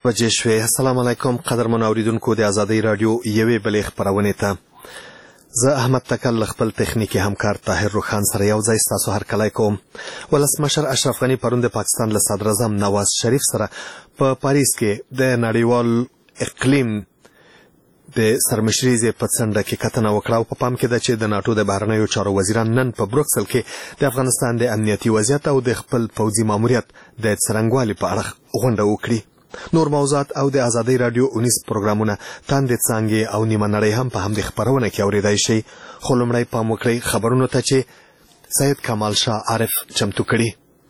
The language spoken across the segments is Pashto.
وجه شوي. السلام علیکم قدرمن اوریدونکو د ازادۍ رادیو یوې بلې خپرونې ته زه احمد تکل خپل تخنیکی همکار طاهر روخان سره یو ځای ستاسو هرکلی کوم. ولسمشر اشرف غني پرون د پاکستان له صدر اعظم نواز شریف سره په پاریس کې د نړیوال اقلیم د سرمشري په څنډه کې کتنه وکړه او په پام کې ده چې د ناټو د بهرنیو چارو وزیران نن په بروکسل کې د افغانستان د امنیتي وضعیت او د خپل پوځي ماموریت د څرنګوالي په اړه غونډه وکړي. نور موضوعات او د ازادۍ رادیو 19 پروګرامونه تاندې څانګې او نیمه نړۍ هم په همدې خپرونه کې اورېدای شئ. خو لومړی پام وکړئ خبرونو ته چې سید کمال شاه عارف چمتو کړي.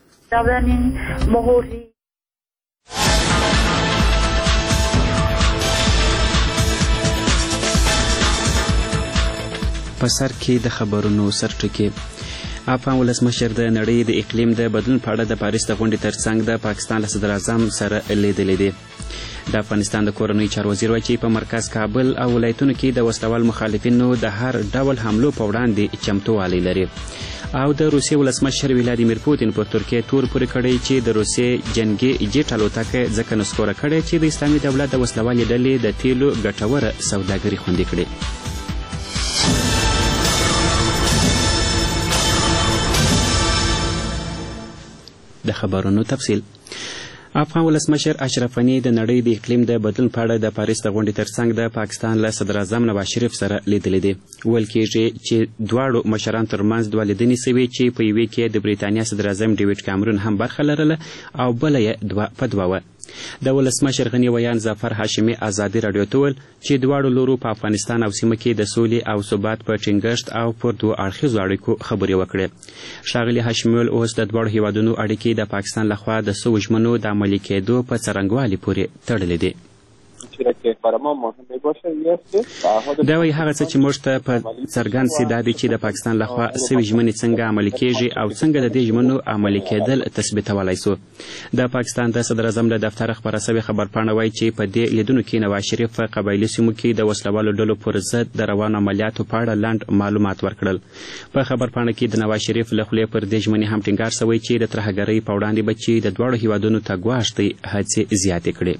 په سر کې د خبرونو سرټکي. افغان ولسمشر د نړۍ د اقلیم د بدلون په اړه د پاریس د غونډې ترڅنګ د پاکستان له صدر اعظم سره لیدلی دی. د افغانستان د کورنیو چارو وزیر وایي چې په مرکز کابل او ولایتونو کې د وسلوال مخالفینو د هر ډول حملو په وړاندې چمتووالی لري. او د روسیې ولسمشر ولادیمیر پوتین پر ترکیې تور پورې کړی چې د روسیې جنګي جیټ الوتکه ځکه نسکوره کړې چې د اسلامي دولت د وسلوالې ډلې د تیلو ګټوره سوداګري خوندي کړي. د خبرونو تفصیل. افغان ولسمشر اشرف غني د نړۍ د اقلیم د بدلون په اړه د پاریس د غونډې ترڅنګ د پاکستان له صدر اعظم نواز شریف سره لیدلی دی. ویل کېږي چې دواړو مشرانو ترمنځ دوه لیدنې سوې چې په یوې کې د بریتانیا صدر اعظم ډیویډ کامرون هم برخه لرله او بله یې دوه وه. د ولسمشر غني ویان ظفر هاشمي ازادي رادیو ته ویل چې دواړو لورو په افغانستان او سیمه کې د سولې او ثبات په ټینګښت او پر دوه اړخیزو اړیکو خبرې وکړې. ښاغلي هاشمي ویل اوس د دواړو هیوادونو اړیکې د پاکستان لخوا د څو ژمنو د عملي کېدو په څرنګوالي پورې تړلې دي. دا وایي هغه څه چې موږ ته په څرګند سي دا دی چې د پاکستان لخوا سوي ژمنې څنګه عملي کېږي او څنګه د دې ژمنو عملي کېدل تثبیتولی سو. د پاکستان د صدر اعظم له دفتره خپره سوې خبرپاڼه وایي چې په دې لیدنو کې نواز شریف په قبایلي سیمو کې د وسلوالو ډلو پر ضد د روانو عملیاتو په اړه لنډ معلومات ورکړل. په خبرپاڼه کې د نواز شریف له خولې پر دې ژمنې هم ټینګار سوی چې د ترهګرۍ په وړاندې به چې د دواړو هیوادونو ته ګواښ دی هڅې زیاتې کړي.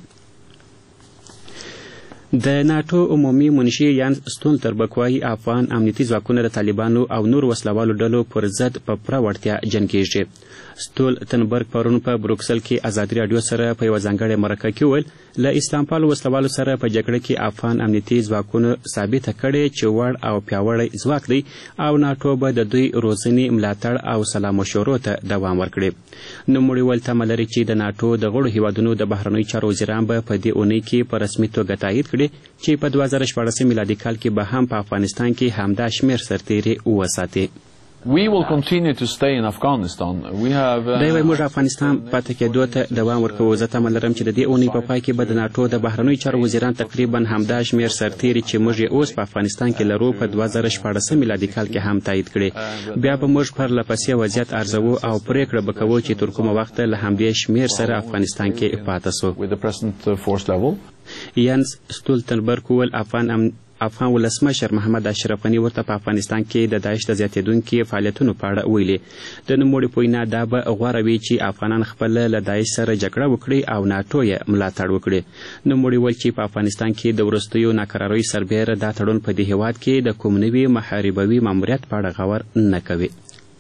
د ناټو عمومي منشي یان ستولتنبرګ وایي افغان امنیتي ځواکونه د طالبانو او نور وسلوالو ډلو پر ضد په پوره وړتیا جنګېږي. ستولتنبرګ پرون په بروکسل کې ازادي راډیو سره په یوه ځانګړې مرکه کې وویل له اسلام پالو وسلوالو سره په جګړه کې افغان امنیتي ځواکونو ثابته کړې چې وړ او پیاوړی ځواک دی او ناټو به د دوی روزنې ملاتړ او سلا مشورو ته دوام ورکړي. نوموړي ویل تمه لري چې د ناټو د غړو هیوادونو د بهرنیو چارو وزیران به په دې اونۍ کې په رسمي توګه تایید کړي چې په 2014 میلادي کال کې به هم په افغانستان کې همدا شمېر سرتیري وساتي. We will continue to stay in Afghanistan. We have دا وایي موږ افغانستان پاتې کېدو ته دوام ورکوو. زه تمه لرم چې د دې اونۍ په پای کې به د ناټو د بهرنیو چارو وزیران تقریبا همدا شمېر سرتیري چې موږ یې اوس په افغانستان کې لرو په 2014 میلادي کال کې هم تایید کړي. بیا به موږ پرله پسې وضعیت ارزوو او پرېکړه به کوو چې تر کومه وخته له همدې شمېر سره افغانستان کې پاتې سو. یانس ستولتنبرګ ویل افغان ولسمشر محمد اشرف غني ورته په افغانستان کې د داعش د زیاتېدونکي فعالیتونو په اړه ویلي. د نوموړي په وینا دا به غوره وي چې افغانان خپل له داعش سره جګړه وکړي او ناټو یې ملاتړ وکړي. نوموړي ویل چې په افغانستان کې د وروستیو ناکراریو سربیره دا تړون په دې هیواد کې د کوم نوي محاربوي ماموریت په اړه غور نه کوي.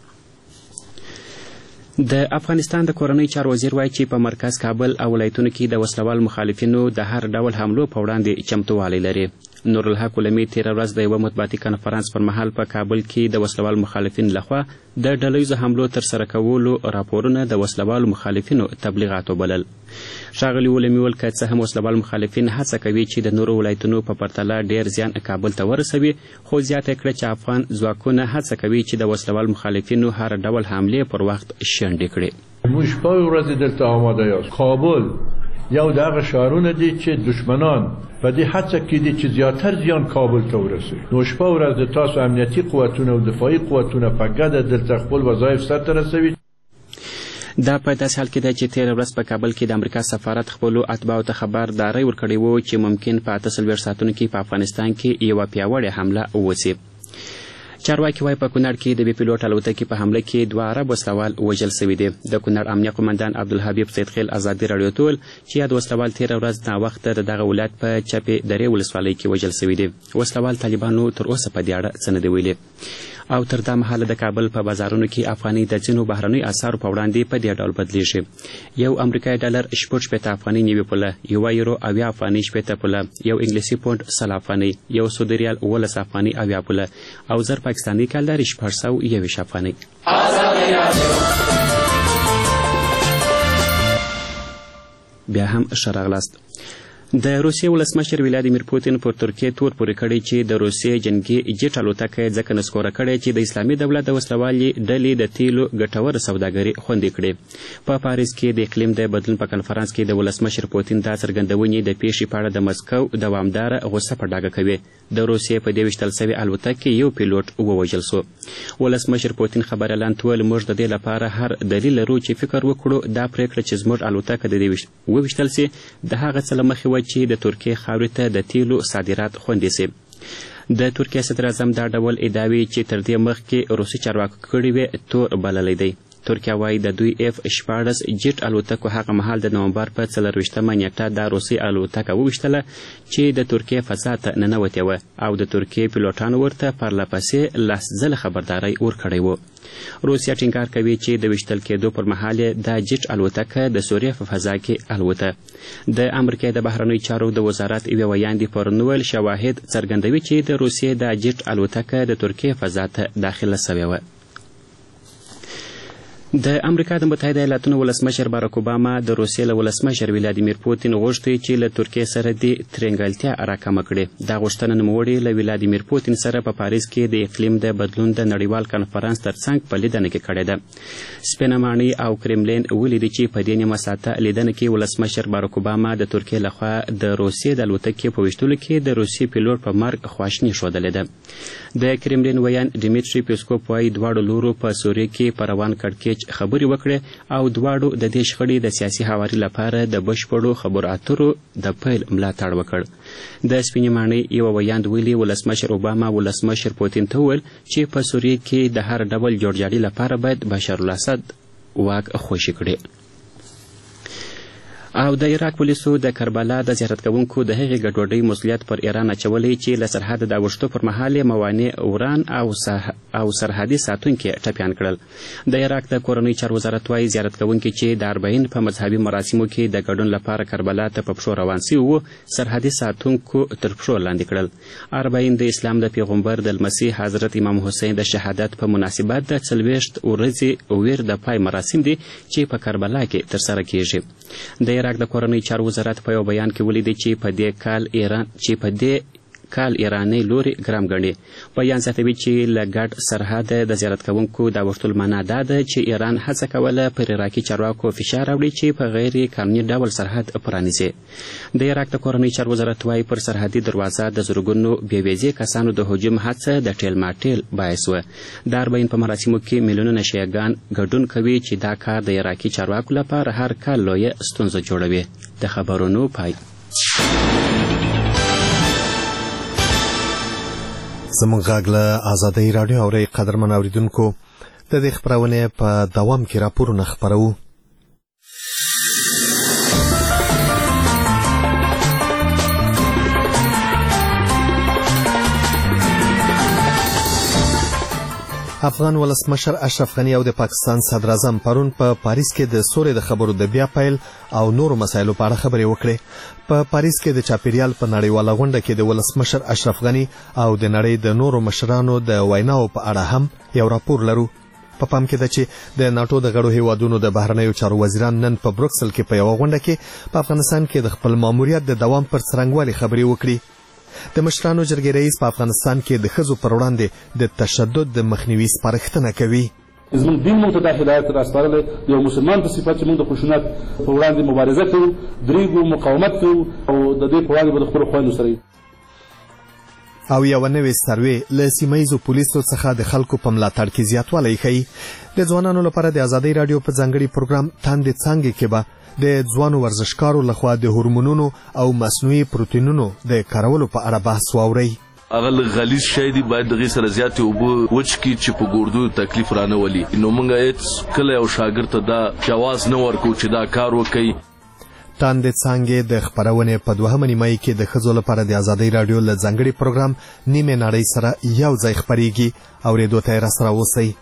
د افغانستان د کورنیو چارو وزیر وایي چې په مرکز کابل او ولایتونو کې د وسلوال مخالفینو د هر ډول حملو په وړاندې چمتووالی لري. نورالحق علمي تېره ورځ د یوه مطبوعاتي کنفرانس پر مهال په کابل کې د وسلوال مخالفین لخوا د ډلهییزو حملو ترسره کولو راپورونه د وسلوالو مخالفینو تبلیغات وبلل. ښاغلي علمي ویل که څه هم وسلوال مخالفین هڅه کوي چې د نورو ولایتونو په پرتله ډېر زیان کابل ته ورسوي، خو زیاته کړه چې افغان ځواکونه هڅه کوي چې د وسلوال مخالفینو هر ډول حملې پر وخت شنډې کړي. موږ په ورځ دلته آماده یاست. کابل یو دغه ښارونه دي چې دشمنان په دې هڅه کې دي چې زیاتر زیان کابل ته ورسوي. نو شپه ورځ د تاسو امنیتي قوتونه او دفاعي قوتونه په ګډه دلته خپل وظایف سرته رسوي. دا په داسې حال کې ده چې تېره ورځ په کابل کې د امریکا سفارت خپلو اتباعو ته خبرداری ورکړی و چې ممکن په 48 ساعتونو کې په افغانستان کې یوه پیاوړې حمله وسي. چارواکي وایي په کونړ کې د بي پیلوټ الوتکې په حمله کې 2 عرب وسلوال وژل سوي دي. د کونړ امنیه قمندان عبدالحبیب سیدخیل ازادي راډیو ته وویل چې یاد وسلوال تېره ورځ ناوخته د دغه ولایت په چپې درې ولسوالۍ کې وژل سوي دي. وسلوال طالبانو تر اوسه په دې اړه څه نه دي ویلي. او تر دا مهاله د کابل په بازارونو کې افغانۍ د ځینو بهرنیو اسعارو په وړاندې په دې ډول بدلیږي. 1 امریکایي ډالر 60 افغانۍ 90 پوله، 1 یورو 80 افغانۍ 60 پوله، 1 انګلیسي پونډ 100 افغانۍ، 1 سعودي ریال 19 افغانۍ 80 پوله او 1000 پاکستاني کالر 421 افغانۍ. بیا هم ښه راغلاست. د روسیې ولسمشر ولادیمیر پوتین پر ترکیې تور پورې کړی چې د روسیې جنګي جیټ الوتکه یې ځکه نسکوره کړې چې د اسلامي دولت د وسلوالې ډلې د تیلو ګټوره سوداګري خوندي کړې. په پاریس کې د اقلیم د بدلون په کنفرانس کې د ولسمشر پوتین دا څرګندونې د پیښې په اړه د مسکو دوامداره غصه په ډاګه کوي. د روسیې په دې ویشتل سوي الوتکې یو پیلوټ ووژل سو. ولسمشر پوتین خبر اعلان کول موږ د دې لپاره هر دلیل لرو چې فکر وکړو دا پریکړه چې زموږ الوتکه د دې وویشتل سي د هغه څه له مخې چې د ترکیې خاورې ته د تیلو صادرات خوندي سي. د ترکیې صدر اعظم دا ډول ادعاوې چې تر دې مخکې روسي چارواکو کړې وې تور بللی دی. ترکیه وایي د دوی F-14 جیټ الوتکو هغه مهال د نومبر په 24مه نیټه دا روسي الوتکه وویشتله چې د ترکیې فضا ته ننوتې وه او د ترکیې پیلوټانو ورته پرله پسې 10 ځله خبرداری ورکړی و. روسیه ټینګار کوي چې د ویشتل کېدو پر مهال دا جیټ الوتکه د سوریې په فضا کې الوته. د امریکا د بهرنیو چارو د وزارت یوه ویاندې پرون وویل شواهد څرګندوي چې د روسیې دا جیټ الوتکه د ترکیې فضا ته داخله سوې وه. د امریکا د متحده ایالاتونو ولسمشر باراک اوباما د روسیې له ولسمشر ولادیمیر پوتین غوښتي چې له ترکیې سره د ترنګلتیا راکمه کړي. دا غوښتنه نوموړي له ولادیمیر پوتین سره په پاریس کې د اقلیم د بدلون د نړیوال کنفرانس ترڅنګ په لیدنه کې کړې ده. سپینه ماڼۍ او کرملین ولیدي چې په دې نیمه ساعته لیدنه کې ولسمشر باراک اوباما د ترکیې لخوا د روسیې د الوتکې په ویشتلو کې د روسي پیلوټ په مرګ خواشیني ښودلې ده. د کرملین ویان ډیمیټري پیسکوف وایي دواړو لورو په سوریې کې په روان کړکېچ خبرې وکړې او دواړو د دې شخړې د سیاسي هواري لپاره د بشپړو خبرو اترو د پیل ملاتړ وکړ. د سپینې ماڼۍ یوه ویاند ویلي ولسمشر اوباما ولسمشر پوتین ته وویل چې په سوریې کې د هر ډول جوړجاړي لپاره باید بشار الاسد واک خوشي کړي. او د عراق پولیسو د کربلا د زیارت کوونکو د هغې ګډوډۍ مسؤلیت پر ایران اچولی چې له سرحده د اوښتو پر مهال یې موانع وران او سرحدي ساتونکي ټپیان کړل. د عراق د کورنۍ چارو وزارت وایي زیارت کوونکي چې د 40 په مذهبي مراسمو کې د ګډون لپاره کربلا ته په پښو روان سوي وو سرحدي ساتونکو تر پښو لاندې کړل. 40 د اسلام د پیغمبر د لمسي حضرت امام حسین د شهادت په مناسبت د 40 ورځې ویر د پای مراسم دي چې په کربلا کې ترسره کیږي. د عراق د کورنۍ چارو وزارت په یو بیان کې ولیدي چې په دې کال ایراني لوري ګرام ګڼي. بیان زیاتوي چې له ګډ سرحد د زیارت کوونکو د اوښتلو معنا دا ده چې ایران هڅه کوله پر عراقي چارواکو فشار راوړي چې په غیر قانوني ډول سرحد پرانیزي. د عراق د کورنۍ چارو وزارت وایي پر سرحدي دروازه د زرګونو بې ویزې کسانو د هجوم هڅه د ټیل ماټیل باعث وه. د 40 په مراسمو کې میلیونونه شیعګان ګډون کوي چې دا کار د عراقي چارواکو لپاره هر کال لویه ستونزه جوړوي. د خبرونو پای. زموږ غږ له ازادۍ راډیو اورئ. قدرمن اورېدونکو د دې خپرونې په دوام کې راپورونه خپروو. افغان ولسمشر اشرف غني او د پاکستان صدر اعظم پرون په پاریس کې د سولې د خبرو د بیا پیل او نورو مسایلو په اړه خبرې وکړې. په پاریس کې د چاپیریال په نړیواله غونډه کې د ولسمشر اشرف غني او د نړۍ د نورو مشرانو د ویناو په اړه هم یو راپور لرو. په پام کې ده چې د ناټو د غړو هیوادونو د بهرنیو چارو وزیران نن په بروکسل کې په یوه غونډه کې په افغانستان کې د خپل ماموریت د دوام پر څرنګوالي خبرې وکړي. د مشرانو جرګې رئیس په افغانستان کې د ښځو پر وړاندې د تشدد د مخنیوي سپارښتنه کوي. زموږ دین موږ ته دا هدایت راسپارلی د یو مسلمان په صفت چې موږ د خشونت په وړاندې مبارزه کوو، درېږو، مقاومت کوو او د دې په وړاندې به د خپلو خویندو سره او یوه نوې سروې له سیمه ییزو پولیسو څخه د خلکو په ملاتړ کې زیاتوالی ښیي. د ځوانانو لپاره د ازادۍ راډیو په ځانګړي پروګرام تاندې څانګې کې به د ځوانو ورزشکارو لخوا د هورمونونو او مصنوعي پروتینونو د کارولو په اړه بحث واورئ. هغه غلیظ شی دی باید دغه سره زیات او وچ کی چې په ګردو تکلیف رانه ولي نو موږ هیڅ کله یو شاګرد ته دا جواز نه ورکو چې دا کار وکړي. تاندې څانګې د خبرونې په دوهمه نیمایي کې د ښځو لپاره د ازادۍ راډیو له ځانګړي پروګرام نیمه نړۍ سره یو ځای خپرېږي. اورېدو ته یې راسره اوسئ.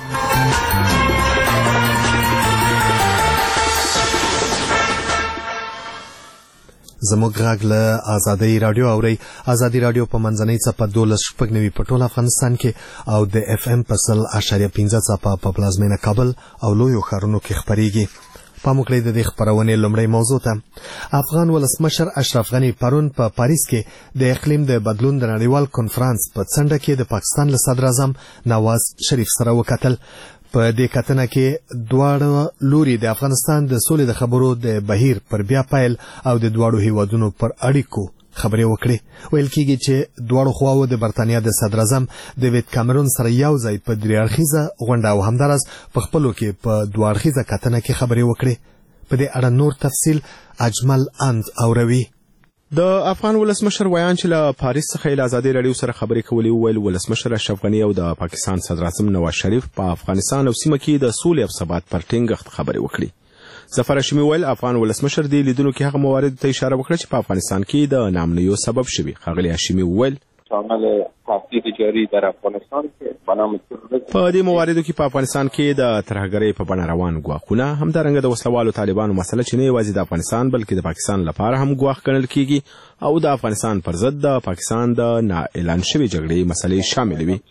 زموږ غږ له ازادۍ راډیو اورئ. ازادۍ راډیو په منځنۍ څپه 12.9 په ټول افغانستان کې او د اف ام په 100.15 څپه په پلازمینه کابل او لویو ښارونو کې خپرېږي. پام وکړئ د دې خبرونې لومړۍ موضوع ته. افغان ولسمشر اشرف غني پرون په پاریس کې د اقلیم د بدلون د نړیوال کنفرانس په څنډه کې د پاکستان له صدر اعظم نواز شریف سره وکتل. په دې کتنه کې دواړه لوري د افغانستان د سولې د خبرو د بهیر پر بیا پیل او د دواړو هیوادونو پر اړیکو خبرې وکړي. ویل کېږي چې دواړو خواو د برتانیا د صدر اعظم ډیوډ کامرون سره یو ځای په درې اړخیزه غونډه او همداراز په خپلو کې په دوه اړخیزه کتنه کې خبرې وکړي. په دې اړه نور تفصیل اجمل اند اوروي. د افغان ولسمشر ویان چې له پاریس څخه له ازادۍ راډیو سره خبرې کولې ویل ولسمشر اشرف غني او د پاکستان صدر اعظم نواز شریف په افغانستان او سیمه کې د سولې او ثبات پر ټینګښت خبرې وکړي. ظفر هاشمي ویل افغان ولسمشر د لیدونکو کې هغه موارد ته اشاره وکړه چې په افغانستان کې د نامنیو سبب شوي. ښاغلي هاشمي ویل عمل تحقیق جاری در افغانستان کې بنام په دې مواردو کې په افغانستان کې د ترهګرۍ په بڼه روان ګواښونه همدارنګه د وسلوالو طالبانو مسله چې نه یوازې د افغانستان بلکې د پاکستان لپاره هم ګواښ ګڼل کېږي او د افغانستان پر ضد د پاکستان د نااعلان شوې جګړې مسلې شامل وي.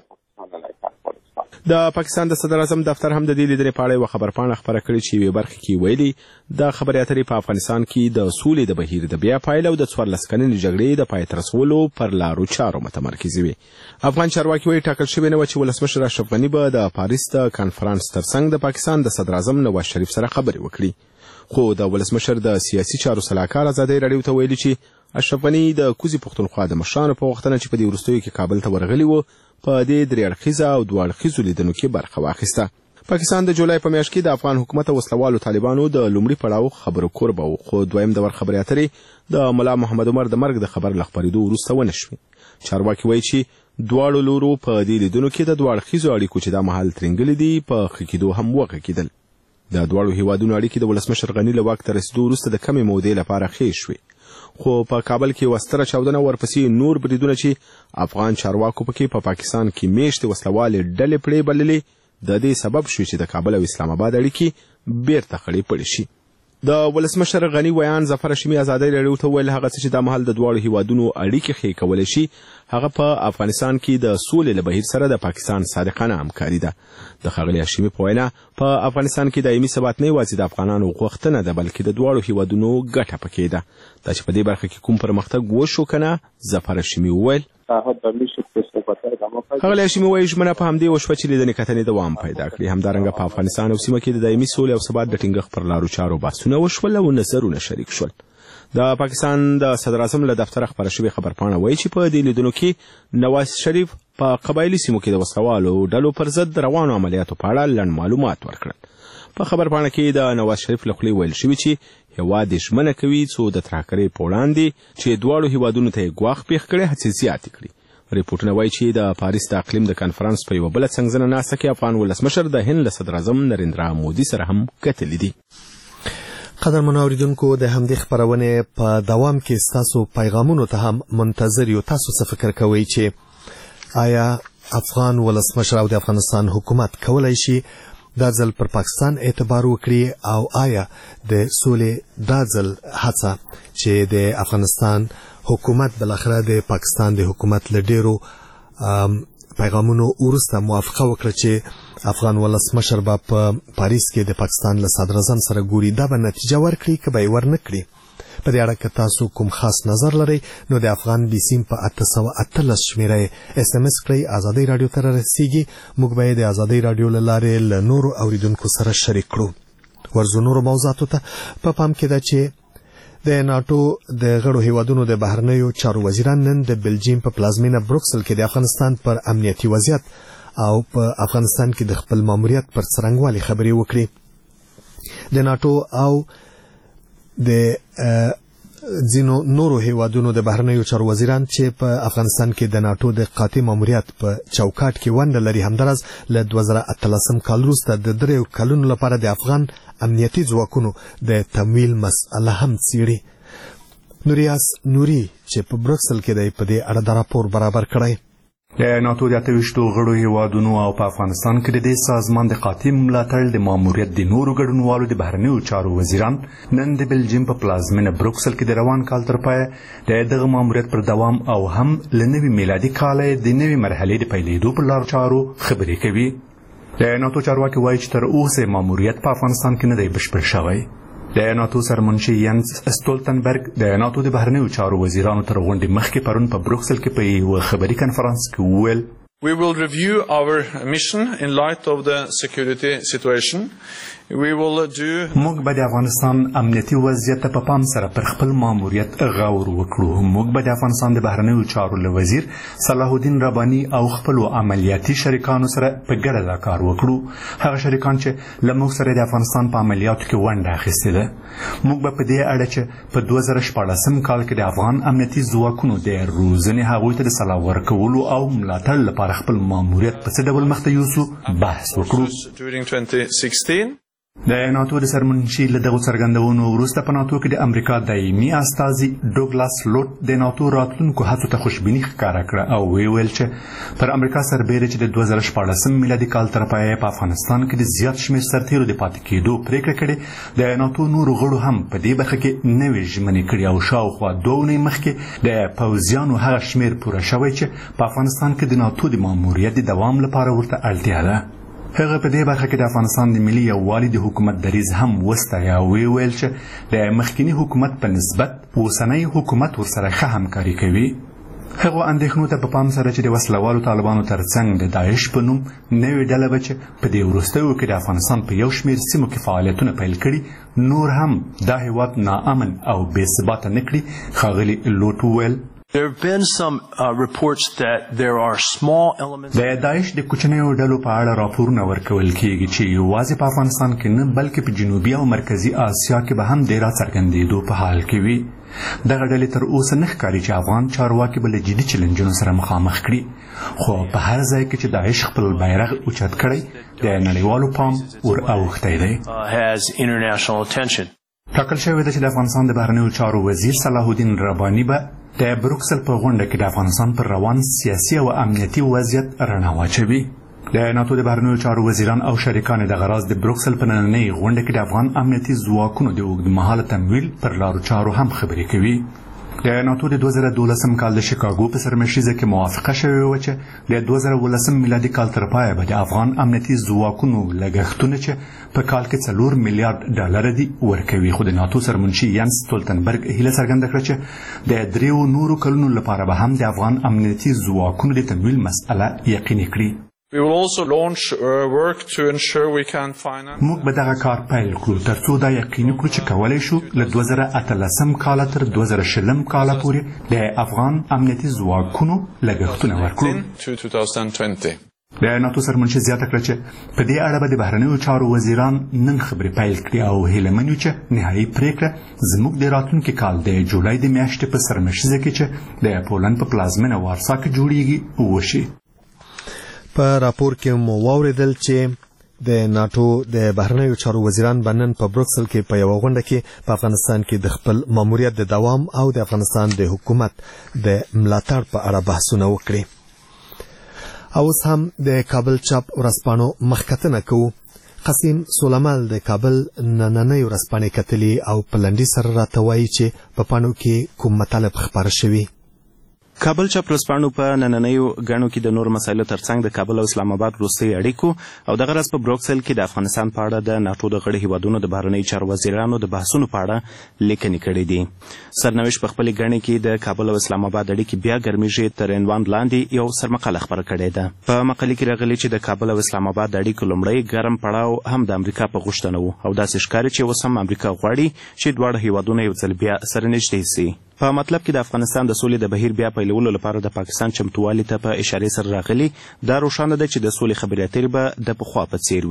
د پاکستان د صدر اعظم دفتر هم د دې لیدنې په اړه یوه خبرپاڼه خپره کړې چې یوې برخې کې ویلي د خبرې اترې په افغانستان کې د سولې د بهیر د بیا پیل او د 14 کلنې جګړې د پای ته رسولو پر لارو چارو متمرکز وي. افغان چارواکي وایي ټاکل شوې نه وه چې ولسمشر اشرف غني به د پاریس د کانفرانس ترڅنګ د پاکستان د صدر اعظم نواز شریف سره خبرې وکړي. خو د ولسمشر د سیاسي چارو سلاکار ازادۍ راډیو ته ویلي چې اشرف غني د کوزي پښتونخوا د مشرانو په وختونه چې په دې وروستیو کې کابل ته ورغلي وو په دې درې اړخیزه او دوه اړخیزو لیدنو کې برخه واخیسته. پاکستان د جولای په میاشت کې د افغان حکومت او وسلوالو طالبانو د لومړي پړاو خبرو کوربه و خو دویم دور خبرې اترې د ملا محمد عمر د مرګ د خبر له خپرېدو وروسته ونه شوې. چارواکي وایي چې دواړو لورو په دې لیدنو کې د دوه اړخیزو اړیکو چې دا مهال ترنګلې دي په ښه کېدو هم وغږېدل. د دواړو هیوادونو اړیکې د ولسمشر غني له واک ته رسېدو وروسته د کمې مودې لپاره ښې شوې. خو په کابل کې وستره چاودنه ورپسې نور بریدونه چې افغان چارواکو پکې په پاکستان کې میشتې وسلوالې ډلې پړې بللې د دې سبب شوی چې د کابل او اسلام آباد اړیکې بیرته خړې پړې شي. د ولسمشر غني ویان ظفر هاشمي ازادۍ راډیو ته ویل هغه څه چې د مهال د دواړو هیوادونو اړیکې ښې کولی شي هغه په افغانستان کې د سولې له بهیر سره د پاکستان صادقانه همکاري ده. د ښاغلي هاشمي په وینا په افغانستان کې دایمي ثبات نه یوازې د افغانانو غوښتنه ده بلکې د دواړو هیوادونو ګټه پکې ده. دا چې په دې برخه کې کوم پرمختګ وشو که نه ظفر هاشمي وویل ښاغلي هاشمي وایي ژمنه په همدې وشوه چې لیدنې کتنې دوام پیدا کړي. همدارنګه په افغانستان او سیمه کې د دایمي سولې او ثبات د ټینګښت پر لارو چارو بحثونه وشول او نظرونه شریک شول. د پاکستان د صدر اعظم له دفتره خپره شوې خبرپاڼه وایي چې په دې لیدنو کې نواز شریف په قبایلي سیمو کې د وسلوالو ډلو پر ضد روانو عملیاتو په اړه لنډ معلومات ورکړل. په خبرپاڼه کې د نواز شریف له خولې ویل شوي چې هېواد یې ژمنه کوي څو د ترهګرۍ په وړاندې چې دواړو هیوادونو ته یې ګواښ پېښ کړی هڅې زیاتې کړي. ریپورټونه وایي چې د پاریس د اقلیم د کنفرانس په یوه بله څنګزنه ناسته کې افغان ولسمشر د هند له صدر اعظم نریندرا مودي سره هم کتلي دي. قدرمنو اوریدونکو د همدې خبرونې په دوام کې ستاسو پیغامونو ته هم منتظر یو. تاسو څه فکر کوئ چې آیا افغان ولسمشر او د افغانستان حکومت کولی شي دا ځل پر پاکستان اعتبار وکړي او آیا د سولې دا ځل هڅه چې د افغانستان حکومت بالاخره د پاکستان د حکومت له ډیرو پیغامونو وروسته موافقه وکړه چې افغان ولسمشر به په پاریس کې د پاکستان له صدر اعظم سره ګوري دا به نتیجه ورکړي که به یې ورنکړي. په دې اړه که تاسو کوم خاص نظر لرئ نو د افغان بي سیم په 818 شمېره اس ام اس کړئ. ازادۍ راډیو ته رارسیږي. موږ به یې د ازادۍ راډیو له لارې له نورو اوریدونکو سره شریک کړو. ورځو نورو موضوعاتو ته په پام کې ده چې د ناټو د غړو هیوادونو د بهرنیو چارو وزیران نن د بلجیم په پلازمینه بروکسل کې د افغانستان پر امنیتي وضعیت او په افغانستان کې د خپل ماموریت پر څرنګوالي خبرې وکړي. د ناټو او د ځینو نورو هیوادونو د بهرنیو چارو وزیران چې په افغانستان کې د ناتو د قاطع ماموریت په چوکاټ کې ونډه لري همدارس له 2018 کال وروسته د 3 کلونو لپاره د افغان امنیتي ځواکونو د تمویل مسأله هم څیړي. نوریاس نوري چې په بروکسل کې دی په دې اړه د راپور برابر کړی. د ناتو د 28 غړو هیوادونو او په افغانستان کې د دې سازمان د قاطع ملاتړ د ماموریت د نورو ګډونوالو د بهرنیو چارو وزیران نن د بلجیم په پلازمینه بروکسل کې د روان کال تر پایه د دغه ماموریت پر دوام او هم له نوي میلادي کال د نوي مرحلې د پیلېدو په لار چارو خبرې کوي. د ناتو چارواکي وایي چې تر اوسه ماموریت په افغانستان کې نه دی بشپړ شوی. د ناتو سرمنشي ینس استولتنبرګ د ناتو د بهرنیو چارو وزیرانو تر غونډې مخکې پرون په بروکسل کې په یو خبري کنفرانس کې وویل We will review our mission in light of the security situation. We will do موږ به د افغانستان امنیتي وضعیت په پام سره پر خپل ماموریت غور وکړو. موږ به د افغانستان د بهرنیو چارو له وزیر صلاح الدین رباني او خپل عملیاتي شریکانو سره په ګډه دا کار وکړو. هغه شریکان چې له موږ سره د افغانستان په عملیاتو کې ونډه اخیستې ده. موږ به په دې اړه چې په 2014 کال کې د افغان امنیتي ځواکونو د روزنې هغوی ته د سلاح ورکولو او ملاتړ لپاره خپل ماموریت په څه ډول مخته یوسو بحث وکړو. د ناتو د سرمنشي له دغو څرګندونو وروسته په ناتو کې د امریکا دایمي استازي ډوګلاس لوټ د ناتو راتلونکو هڅو ته خوشبیني ښکاره کړه او ویل چې پر امریکا سربیره چې د 2014 میلادي کال تر پایه په افغانستان کې د زیات شمېر سرتیرو د پاتې کېدو پریکړه کړې. د ناتو نورو غړو هم په دې برخه کې نوې ژمنې کړې او شاوخوا 2 اونۍ مخکې د پوځیانو هغه شمېر پوره شوی چې په افغانستان کې د ناتو د ماموریت د دوام لپاره ورته اړتیا ده. هغه په دې برخه کې د افغانستان د ملي یووالي د حکومت دریځ هم وستایه او ویل چې د مخکینی حکومت په نسبت اوسنی حکومت ورسره ښه همکاري کوي. هغه اندېښنو ته په پام سره چې د وسلوالو طالبانو ترڅنګ د داعش په نوم نوې ډله به چې په دې وروستیو کې د افغانستان په یو شمېر سیمو کې فعالیتونه پیل کړي نور هم دا هېواد ناامن او بې ثباته نه کړي. ښاغلي لوټ وویل There have been some reports that there are small elements. د داعش د کوچنیو ډلو په اړه راپورونه ورکول کیږي چې یوازې په افغانستان کې نه بلکې په جنوبي او مرکزي اسیا کې به هم ډېر څرګندېدو په حال کې وي. دغه ډلې تر اوسه نه ښکاري چې افغان چارواکي به له جدي چیلنجونو سره مخامخ کړي خو په هر ځای کې چې داعش خپل بیرغ اوچت کړی د نړیوالو پام ور اوښتی دی. Has international attention. ټاکل شوی ده چې د افغانستان د بهرنیو چارو وزیر صلاح الدین رباني به د بروکسل په غونډه کې د افغانستان پر روان سیاسي او امنیتي وضعیت رڼا واچوي. د ناتو د بهرنیو چارو وزیران او شریکان د غراض د بروکسل په نننۍ غونډه کې د افغان امنیتي ځواکونو د اوږدمهاله تمویل پر لارو چارو هم خبرې کوي. د ناتو د 2012 کال د شیکاګو په سرمشریزه کې موافقه شوې وه چې د 2018 میلادي کال تر پایه به د افغان امنیتي ځواکونو لګښتونه چې په کال کې 4 میلیارډ ډالر دي ورکوي. خو د ناتو سرمنشي ینس ستولتنبرګ هیله څرګنده کړه چې د 3 نورو کلونو لپاره به هم د افغان امنیتي ځواکونو د تمویل مسأله یقیني کړي. We will also launch work to ensure we can finance. موږ به دغه کار پیل کړو ترڅو دا یقیني کړو چې کولی شو له 2018 کال تر 2020 کال پورې د افغان امنیتي ځواکونو لګښتونه ورکړو. د ناتو سرمنشي زیاته کړه چې په دې اړه به د بهرنیو چارو وزیران نن خبرې پیل کړي او هیله من یو چې نهایي پریکړه زموږ د راتلونکي کال د جولای د میاشتې په سرمشریزه کې چې د پولند په پلازمینه وارسا کې جوړیږي وشي. په راپور کې مو واوریدل چې د ناتو د بهرنیو چارو وزیران بنن په بروکسل کې په یو غونډه کې په افغانستان کې د خپل ماموریت د دوام او د افغانستان د حکومت د ملاتړ په اړه بحثونه وکړي. او اوس هم د کابل چاپ ورځپاڼو مخکتنه کوو. قاسم سولمال د کابل نننۍ ورځپاڼې کتلي او په لنډي سره راته وایي چې په پاڼو کې کوم مطالب خپاره شوي. کابل چاپ ورځپاڼو په نننیو ګڼو کې د نورو مسایلو ترڅنګ د کابل او اسلام آباد وروستۍ اړیکو او دغه ورځ په بروکسل کې د افغانستان په اړه د ناټو د غړي هیوادونو د بهرنیو چارو وزیرانو د بحثونو په اړه لیکنې کړې دي. سرنوشت په خپلې ګڼې کې د کابل او اسلام آباد اړیکې بیا ګرمیږي تر عنوان لاندې یو سرمقاله خپره کړې ده. په مقالې کې راغلي چې د کابل او اسلام آباد اړیکو لومړی ګرم پړاو هم د امریکا په غوښتنه و او داسې ښکاري چې اوس هم امریکا غواړي چې دواړه هیوادونه یو ځل بیا سره نږدې سي. په مطلب کې د افغانستان د سولې د بهیر بیا پیلولو لپاره د پاکستان چمتووالي ته په اشارې سره راغلي. دا روښانه ده چې د سولې خبرې اترې به د پخوا په څیر وي.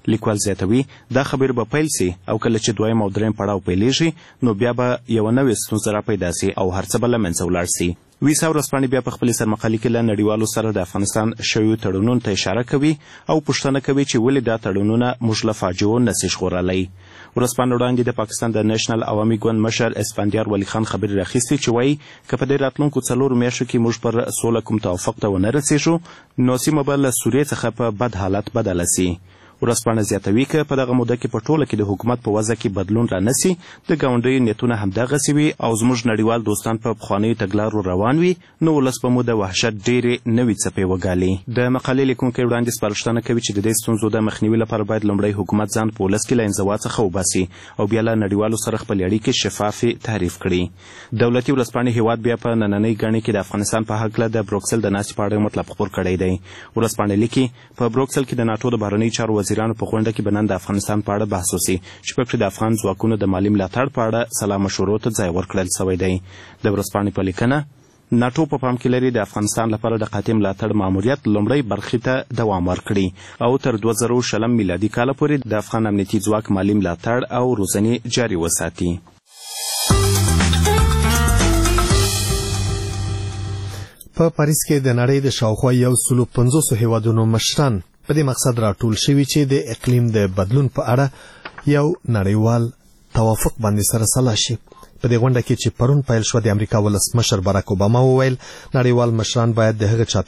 لیکوال زیاتوي دا خبر به پیل سي او کله چې دویم او دریم پړاو پیلېږي نو بیا به یوه نوې ستونزه راپیدا سي او هر څه به له منځه ولاړ سي. ویسا ورځپاڼې بیا په خپلې سرمقالې کې له نړیوالو سره د افغانستان شویو تړونونو ته اشاره کوي او پوښتنه کوي چې ولې دا تړونونه موږ له فاجعو نسي ژغورلی. ورځپاڼه وړاندې د پاکستان د نېشنل عوامي ګوند مشر اسفندیار ولی خان خبرې راخیستې چې وایي که په دې راتلونکو 4 میاشتو کې موږ پر سوله کوم توافق ته ونه رسېږو نو سیمه به له سوریې څخه په بد حالت بدله سي. ورځپاڼه زیاتوي که په دغه موده کې په ټوله کې د حکومت په وضع کې بدلون رانسي د ګاونډیو نیتونه همدغسې وي او زموږ نړیوال دوستان په پخوانیو تګلارو روان وي نو ولس به مو د وحشت ډېرې نوې څپې وګالي. د مقالې لیکونکی وړاندې سپارښتنه کوي چې د دې ستونزو د مخنیوي لپاره باید لومړی حکومت ځان په ولس کې له انزوا څخه وباسي او بیا له نړیوالو سره خپلې اړیکې شفافې تعریف کړي. دولتي ورځپاڼې هیواد بیا په نننۍ ګڼې کې د افغانستان په هکله د بروکسل د ناستې په اړه مطلب خپور کړی دی. ورځپاڼې لیکي په بروکسل کې د ناټو د بهرنیو چارو وزیرانو په غونډه کې به نن د افغانستان په اړه بحث وسي چې پکې د افغان ځواکونو د مالي ملاتړ په اړه سلا مشورو ته ځای ورکړل سوی دی. د ورځپاڼې په لیکنه ناټو په پام کې لري د افغانستان لپاره د قاطع ملاتړ ماموریت لومړۍ برخې ته دوام ورکړي او تر 2020 میلادي کاله پورې د افغان امنیتي ځواک مالي ملاتړ او روزنې جاري وساتي. په پاریس کې د نړۍ د شاوخوا 150 هیوادونو مشران په دې مقصد راټول شوي چې د اقلیم د بدلون په اړه یو نړیوال توافق باندې سره سلا شي. په دې غونډه کې چې پرون پیل شوه د امریکا ولسمشر باراک اوباما وویل نړیوال مشران باید د هغه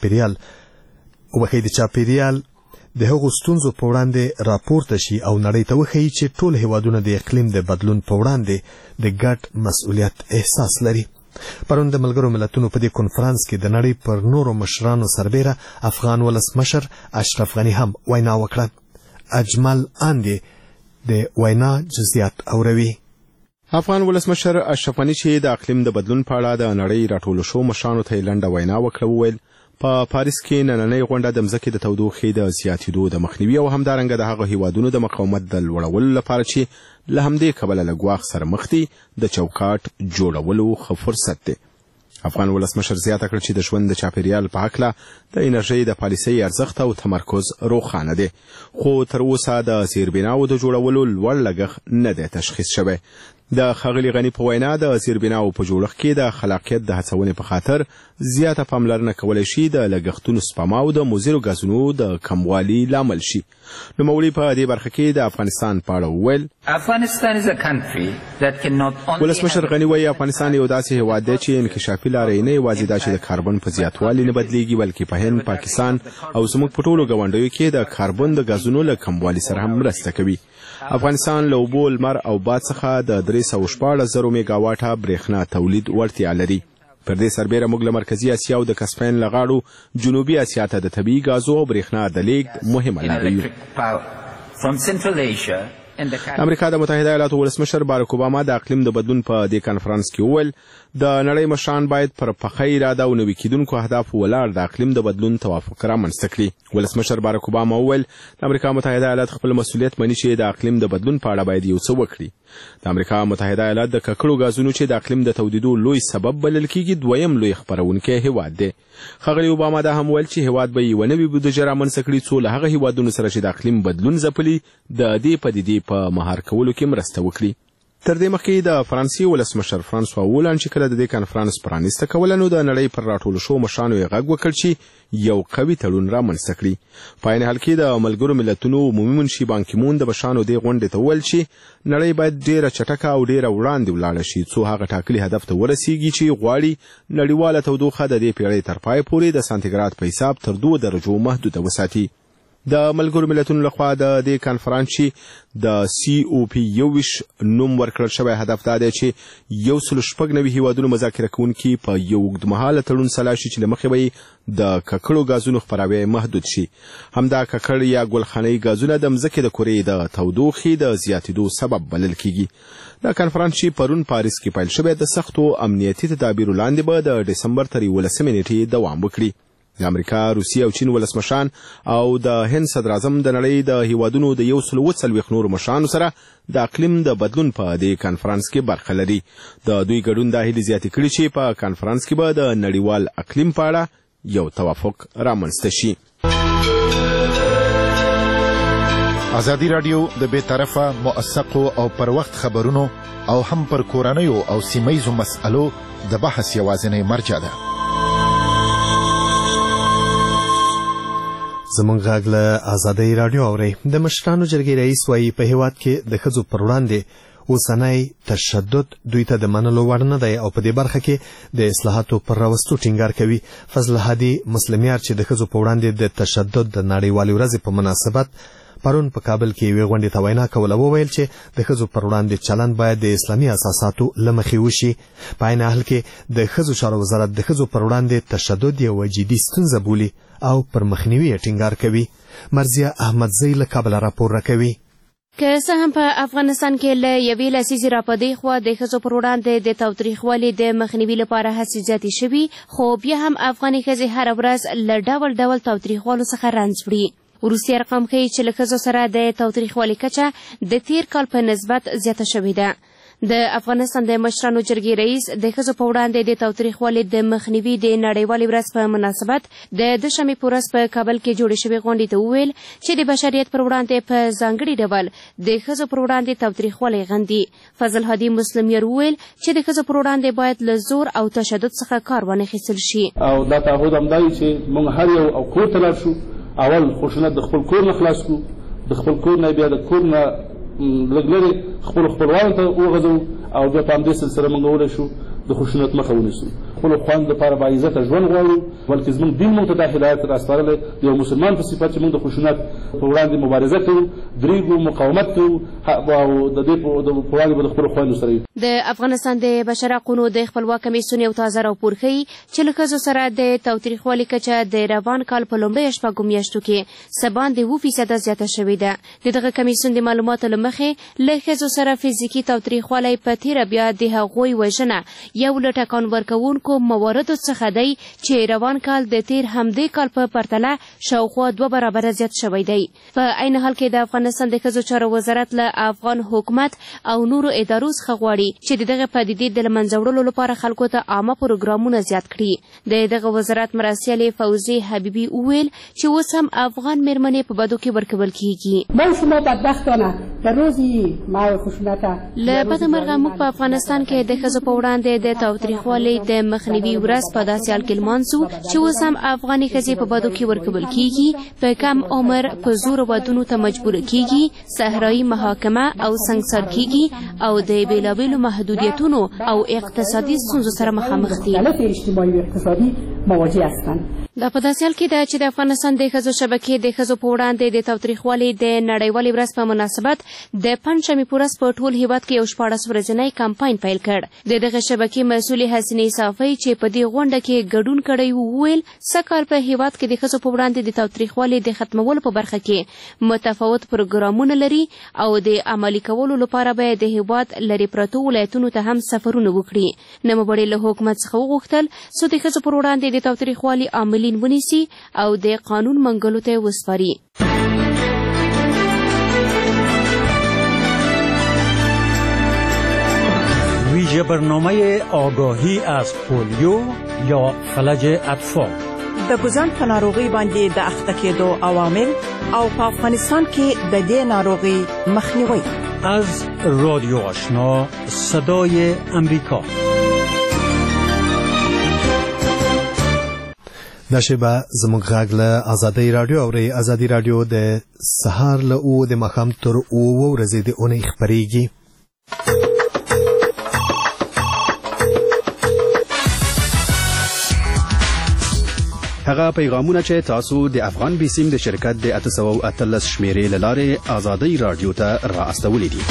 چاپیریال د هغو ستونزو په وړاندې راپورته شي او نړۍ ته وښیي چې ټول هیوادونه د اقلیم د بدلون په وړاندې د ګډ مسؤلیت احساس لري. پرون د ملګرو ملتونو په دې کنفرانس کې د نړۍ پر نورو مشرانو سربیره افغان ولسمشر اشرف غني هم وینا وکړه. اجمل اندې د وینا جزئیات اوروي. افغان ولسمشر اشرف غني چې د اقلیم د بدلون په اړه د نړۍ راټولو شو مشرانو ته لنډه وینا وکړه وویل په پاریس کې نننۍ غونډه د مځکې د تودوخې د زیاتېدو د مخنیوي او همدارنګه د هغه هیوادونو د مقاومت د لوړولو لپاره چې له همدې کبله له ګواښ سره مخ دي د چوکاټ جوړولو ښه فرصت دی. افغان ولسمشر زیاته کړه چې د ژوند د چاپیریال په هکله د انرژۍ د پالیسۍ ارزښت او تمرکز روښانه دی خو تر اوسه د زیربناو د جوړولو لوړ لګښت نه دی تشخیص شوی. د ښاغلي غني په وینا د زیربناو په جوړښت کې د خلاقیت د هڅونې په خاطر زیاته پاملرنه کولی شي د لګښتونو سپما او د مضرو ګازونو د کموالي لامل شي. نوموړي په دې برخه کې د افغانستان په اړه وویل ولسمشر غني وایي افغانستان یو داسې هیواد دی چې انکشافي لارې نه یوازې دا چې د کاربن په زیاتوالي نه بدلیږي بلکې په هند پاکستان او زموږ په ټولو ګاونډیو کې د کاربن د ګازونو له کموالي سره هم مرسته کوي. افغانستان له اوبو لمر او باد څخه د 314,000 میګاواټه برېښنا تولید وړتیا لري. پر دې سربیره موږ له مرکزي اسیا او د کسپین له غاړو جنوبي اسیا ته د طبیعي ګازو او برېښنا د لیږد مهمه لاره یو. امریکا د متحده ایالاتو ولسمشر باراک اوباما د اقلیم د بدلون په دې کنفرانس کې وویل د نړۍ مشران باید پر پخه اراده او نوي کیدونکو اهدافو ولاړ د اقلیم د بدلون توافق رامنځته کړي. ولسمشر باراک اوباما وویل د امریکا متحده ایالات خپل مسؤلیت مني چې د اقلیم د بدلون په اړه باید یو څه وکړي. د امریکا متحده ایالات د ککړو غازونو چې د اقلیم د تودیدو لوی سبب بلل کیږي دویم لوی خپرونکی هیواد دی. ښاغلي اوباما دا هم ویل چې هیواد به یوه نوې بودیجه رامنځته کړي څو له هغه هیوادونو سره چې د اقلیم بدلون ځپلي د دې پدیدې په مهار کولو کې مرسته وکړي. تر دې مخکې د فرانسې ولسمشر فرانسوا هولانډ چې کله د دې کنفرانس پرانیسته کوله نو د نړۍ پر راټولو شوو مشرانو یې غږ وکړ چې یو قوي تړون رامنځته کړي. په عین حال کې د ملګرو ملتونو عمومي منشي بان کی مون د مشرانو دې غونډې ته وویل چې نړۍ باید ډېره چټکه او ډېره وړاندې ولاړه شي څو هغه ټاکلي هدف ته ورسیږي چې غواړي نړیواله تودوخه د دې پیړۍ تر پای پورې د سانتیګراد په حساب تر 2 درجو محدوده وساتي. د ملګرو ملتونو لخوا د دې کنفرانس چې د COP21 نوم ورکړل شوی هدف دا دی چې 196 هیوادونو مذاکره کوونکي په یو اوږدمهاله تړون سلا شي چې له مخې به د ککړو غازونو خپراوی محدود شي. همدا ککړ یا ګلخانه‌ای غازونه د مځکې د کرې د تودوخې د زیاتېدو سبب بلل کیږي. دا کنفرانس چې پرون پاریس کې پیل شوی د سختو امنیتي تدابیرو لاندې به د ډسمبر تر 11 نیټې دوام وکړي. د امریکا، روسیې او چین ولسمشران او د هند صدر اعظم د نړۍ د هیوادونو د 140 نورو مشرانو سره د اقلیم د بدلون په دې کنفرانس کې برخه لري. د دوی ګډون دا هیلې زیاتې کړي چې په کنفرانس کې به د نړیوال اقلیم په اړه یو توافق رامنځته شي. ازادي رادیو د بې طرفه موثقو او پر وخت خبرونو او هم پر کورنیو او سیمهیزو مسألو د بحث یوازینی مرجع ده. زمونږ غږ له ازادي رادیو اورئ. د مشرانو جرګې رئیس وایي په هیواد کې د ښځو پر وړاندې اوسنی تشدد دوی ته د منلو وړ نه دی او په دې برخه کې د اصلاحاتو پر راوستو ټینګار کوي. فضل هادي مسلمیار چې د ښځو په وړاندې د تشدد د نړیوالې ورځې په مناسبت پرون په کابل کې یوې غونډې ته وینا کوله، وویل چې د ښځو پر وړاندې چلند باید د اسلامي اساساتو له مخې وشي. په عین حال کې د ښځو چارو وزارت د ښځو پر وړاندې تشدد یوه جدي ستونزه بولي او پر مخنیوي یې ټینګار کوي. مرضیه احمدزی له کابله راپور راکوي. که څه هم په افغانستان کې له یوې لسیزې راپدې خوا د ښځو پر وړاندې د تاوتریخوالي د مخنیوي لپاره هڅې زیاتې شوي، خو بیا هم افغاني ښځې هره ورځ له ډول ډول تاوتریخوالو څخه رنځ وړي. وروستي ارقام ښیي چې له ښځو سره د تاوتریخوالي کچه د تیر کال په نسبت زیاته شوې ده. د افغانستان د مشرانو جرګې رئیس د ښځو په وړاندې د تاوتریخوالي د مخنیوي د نړیوالې ورځ په مناسبت د دوشنبې په ورځ په کابل کې جوړې شوې غونډې ته وویل چې د بشریت پر وړاندې په ځانګړي ډول د ښځو پر وړاندې تاوتریخوالی غندي. فضل هادي مسلمیار وویل چې د ښځو پر وړاندې باید له زور او تشدد څخه کار وانخیستل شي. او دا تعهد همدا دی چې موږ هر یو او کور ته لاړ شو، اول خشونت د خپل کور نه خلاص کړو، د خپل کور نه بیا د کور نه لږ لرې خپلوانو ته وغځو او بیا په همدې سلسله موږ وویلی شو د خشونت مخه ونیسو. خپلو خویندو دپاره باعزته ژوند غواړو، بلکې زموږ دین موږ ته دا هدایت راسپارلی یو مسلمان په صفت چې موږ د خشونت په وړاندې مبارزه کوو، درېږو، مقاومت کوو او د دې په وړاندې به د خپلو خویندو سره یو. د افغانستان د بشر حقونو د خپلواک کمیسیون یو تازه راپور ښیي چې له ښځو سره د تاوتریخوالي کچه د روان کال په لومړیو شپږو میاشتو کې څه باندې 7% زیاته شوې ده. د دغه کمیسیون د معلوماتو له مخې له ښځو سره فزیکي تاوتریخوالی په تېره بیا د هغوی وژنه یو له ټکان ورکوونکو مواردو څخه دی چې روان کال د تیر همدې کال په پرتله شاوخوا 2 برابره زیات شوی دی. په عین حال کې د افغانستان د ښځو چارو وزارت له افغان حکومت او نورو ادارو څخه غواړي چې د دغه پدیدې د له منځه وړلو لپاره خلکو ته عامه پروګرامونه زیات کړي. د دغه وزارت مرستیالې فوزي حبیبي وویل چې اوس هم افغان مېرمنې په بدو کې ورکول کیږي. له بده مرغه موږ په افغانستان کې د ښځو په وړاندې د تاوتریخوالي د مخنیوي ورځ په داسې حال کې لمانځو چې اوس هم افغاني ښځې په بدو کې ورکول کیږي، په کم عمر په زور ودونو ته مجبوره کیږي، صحرایي محاکمه او سنګسار کیږي او د بېلابېلو محدودیتونو او اقتصادي ستونزو سره مخامخ دي. دا په داسې حال کې ده چې د افغانستان د ښځو شبکې د ښځو په وړاندې د تاوتریخوالي د نړیوالې ورځ په مناسبت د پنجشنبې په ورځ په ټول هیواد کې یو 14 ورځنی کمپاین پیل کړ. د دغه شبکې مسؤلې حسینې صافۍ چې په دې غونډه کې ګډون کړی وویل سږ کال په هیواد کې د ښځو په وړاندې د تاوتریخوالي د ختمولو په برخه کې متفاوت پروګرامونه لري او د عملي کولو لپاره به د هیواد لرې پرتو ولایتونو ته هم سفرونه وکړي. نوموړي له حکومت څخه وغوښتل څو د ښځو پر وړاندې د تاوتریخوالي عاملین ونیسي او د قانون منګلو ته وسپاري. ویژه برنامه آگاهی از پولیو یا فلج اطفال د ګوزن په ناروغي باندې د اخته کېدو عوامل او په افغانستان کې د دې ناروغي مخنیوي از رادیو آشنا صدای امریکا. دا شیبه زموږ غږ له ازادي رادیو اورئ. ازادي رادیو د سهار له 9 د ماښام تر 9 ورځې د اونۍ خپرېږي. هغه پیغامونه چې تاسو د افغان بیسیم د شرکت د 813 شمیرې له لارې ازادي رادیو ته را استولې دي.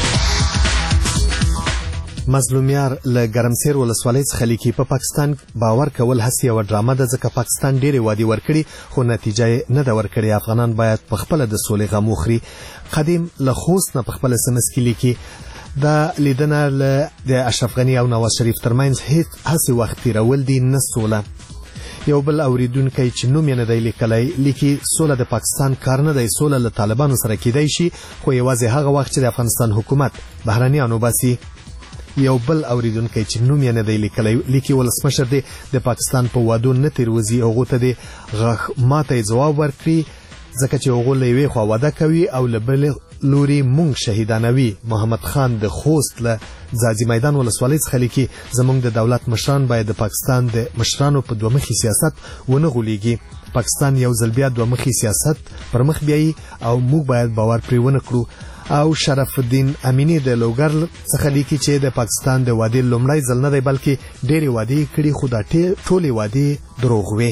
مظلومیار له ګرمسیر ولسوالۍ څخه لیکي په پاکستان باور کول هسې یوه ډرامه ده ځکه پاکستان ډېرې وعدې ورکړي خو نتیجه یې نه ده ورکړې. افغانان باید په خپله د سولې غم وخوري. قدیم له خوست نه په خپل SMS کې لیکي دا لیدنه د اشرف غني او نواز شریف ترمنځ هسې وخت تېرول دي نه سوله. یو بل اوریدونکی چې نوم یې نه دی لیکلی لیکي سوله د پاکستان کار نه دی، سوله له طالبانو سره کیدای شي خو یوازې هغه وخت چې د افغانستان حکومت بهرنیان وباسي. یو بل اوریدونکی چې نوم یې نه دی لیکلی لیکي ولسمشر دی د پاکستان په وعدو نه تېروځي، هغو ته د غاښ ماته ځواب ورکړي ځکه چې هغوی له یوې خوا واده کوي او له بلې لوري مونږ شهیدانوي. محمد خان د خوست له ځاځي میدان ولسوالۍ څخه لیکي زموږ د دولت مشران باید د پاکستان د مشرانو په دومخي سیاست ونه غولېږي. پاکستان یو ځل بیا دومخي سیاست پر مخ بیایي او موږ باید باور پرې ونه کړو. او شرف الدین امینی د لوګر څخه لیکي چې د پاکستان د وادي لومړی ځل نه دی بلکې ډېرې وادي کړي خو دا ټولې وادي دروغ وي.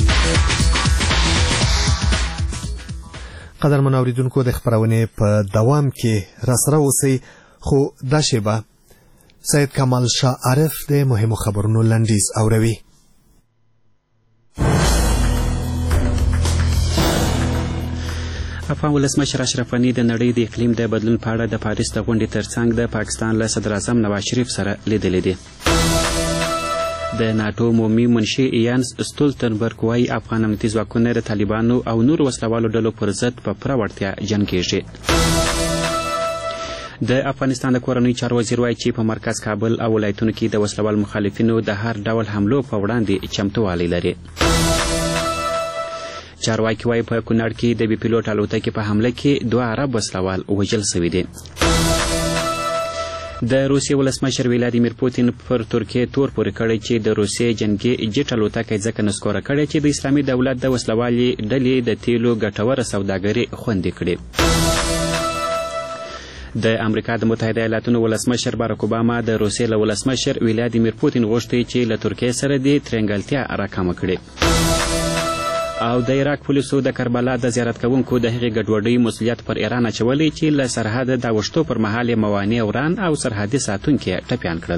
قدرمن اوریدونکو د خبرونې په دوام کې راسره اوسئ خو دا شیبه سید کمال شاه عارف د مهمو خبرونو لنډیز اوروي. افغان ولسمشر اشرف غني د نړۍ د اقلیم د بدلون په اړه د پاریس د غونډې ترڅنګ د پاکستان له صدر اعظم نواز شریف سره لیدلی دی. د ناټو عمومي منشي یانس ستولتنبرګ وایي افغان امنیتي ځواکونه د طالبانو او نورو وسلوالو ډلو پر ضد په پوره وړتیا جنګېږي. د افغانستان د کورنیو چارو وزیر وایي چې په مرکز کابل او ولایتونو کې د وسلوال مخالفینو د هر ډول حملو په وړاندې چمتووالی لري. چارواکي وایي په کونړ کې د بي پیلوټ الوتکې په حمله کې 2 عرب وسلوال وژل شوي دي. د روسیې ولسمشر ولادیمیر پوتین پر ترکیې تور پورې کړی چې د روسیې جنګي جټ الوتکه ځکه نسکوره کړې چې د اسلامي دولت د وسلوالې ډلې د تیلو ګټوره سوداګري خوندي کړي. د امریکا د متحده ایالاتونو ولسمشر باراک اوباما د روسیې له ولسمشر ولادیمیر پوتین غوښتي چې له ترکیې سره د ترنګلتیا راکمه کړي. او د عراق پولیسو د کربلا د زیارت کوونکو د هغې ګډوډۍ مسؤلیت پر ایران اچولی چې له سرحده د اوښتو پر مهال یې موانع وران او سرحدي ساتونکي ټپیان کړل.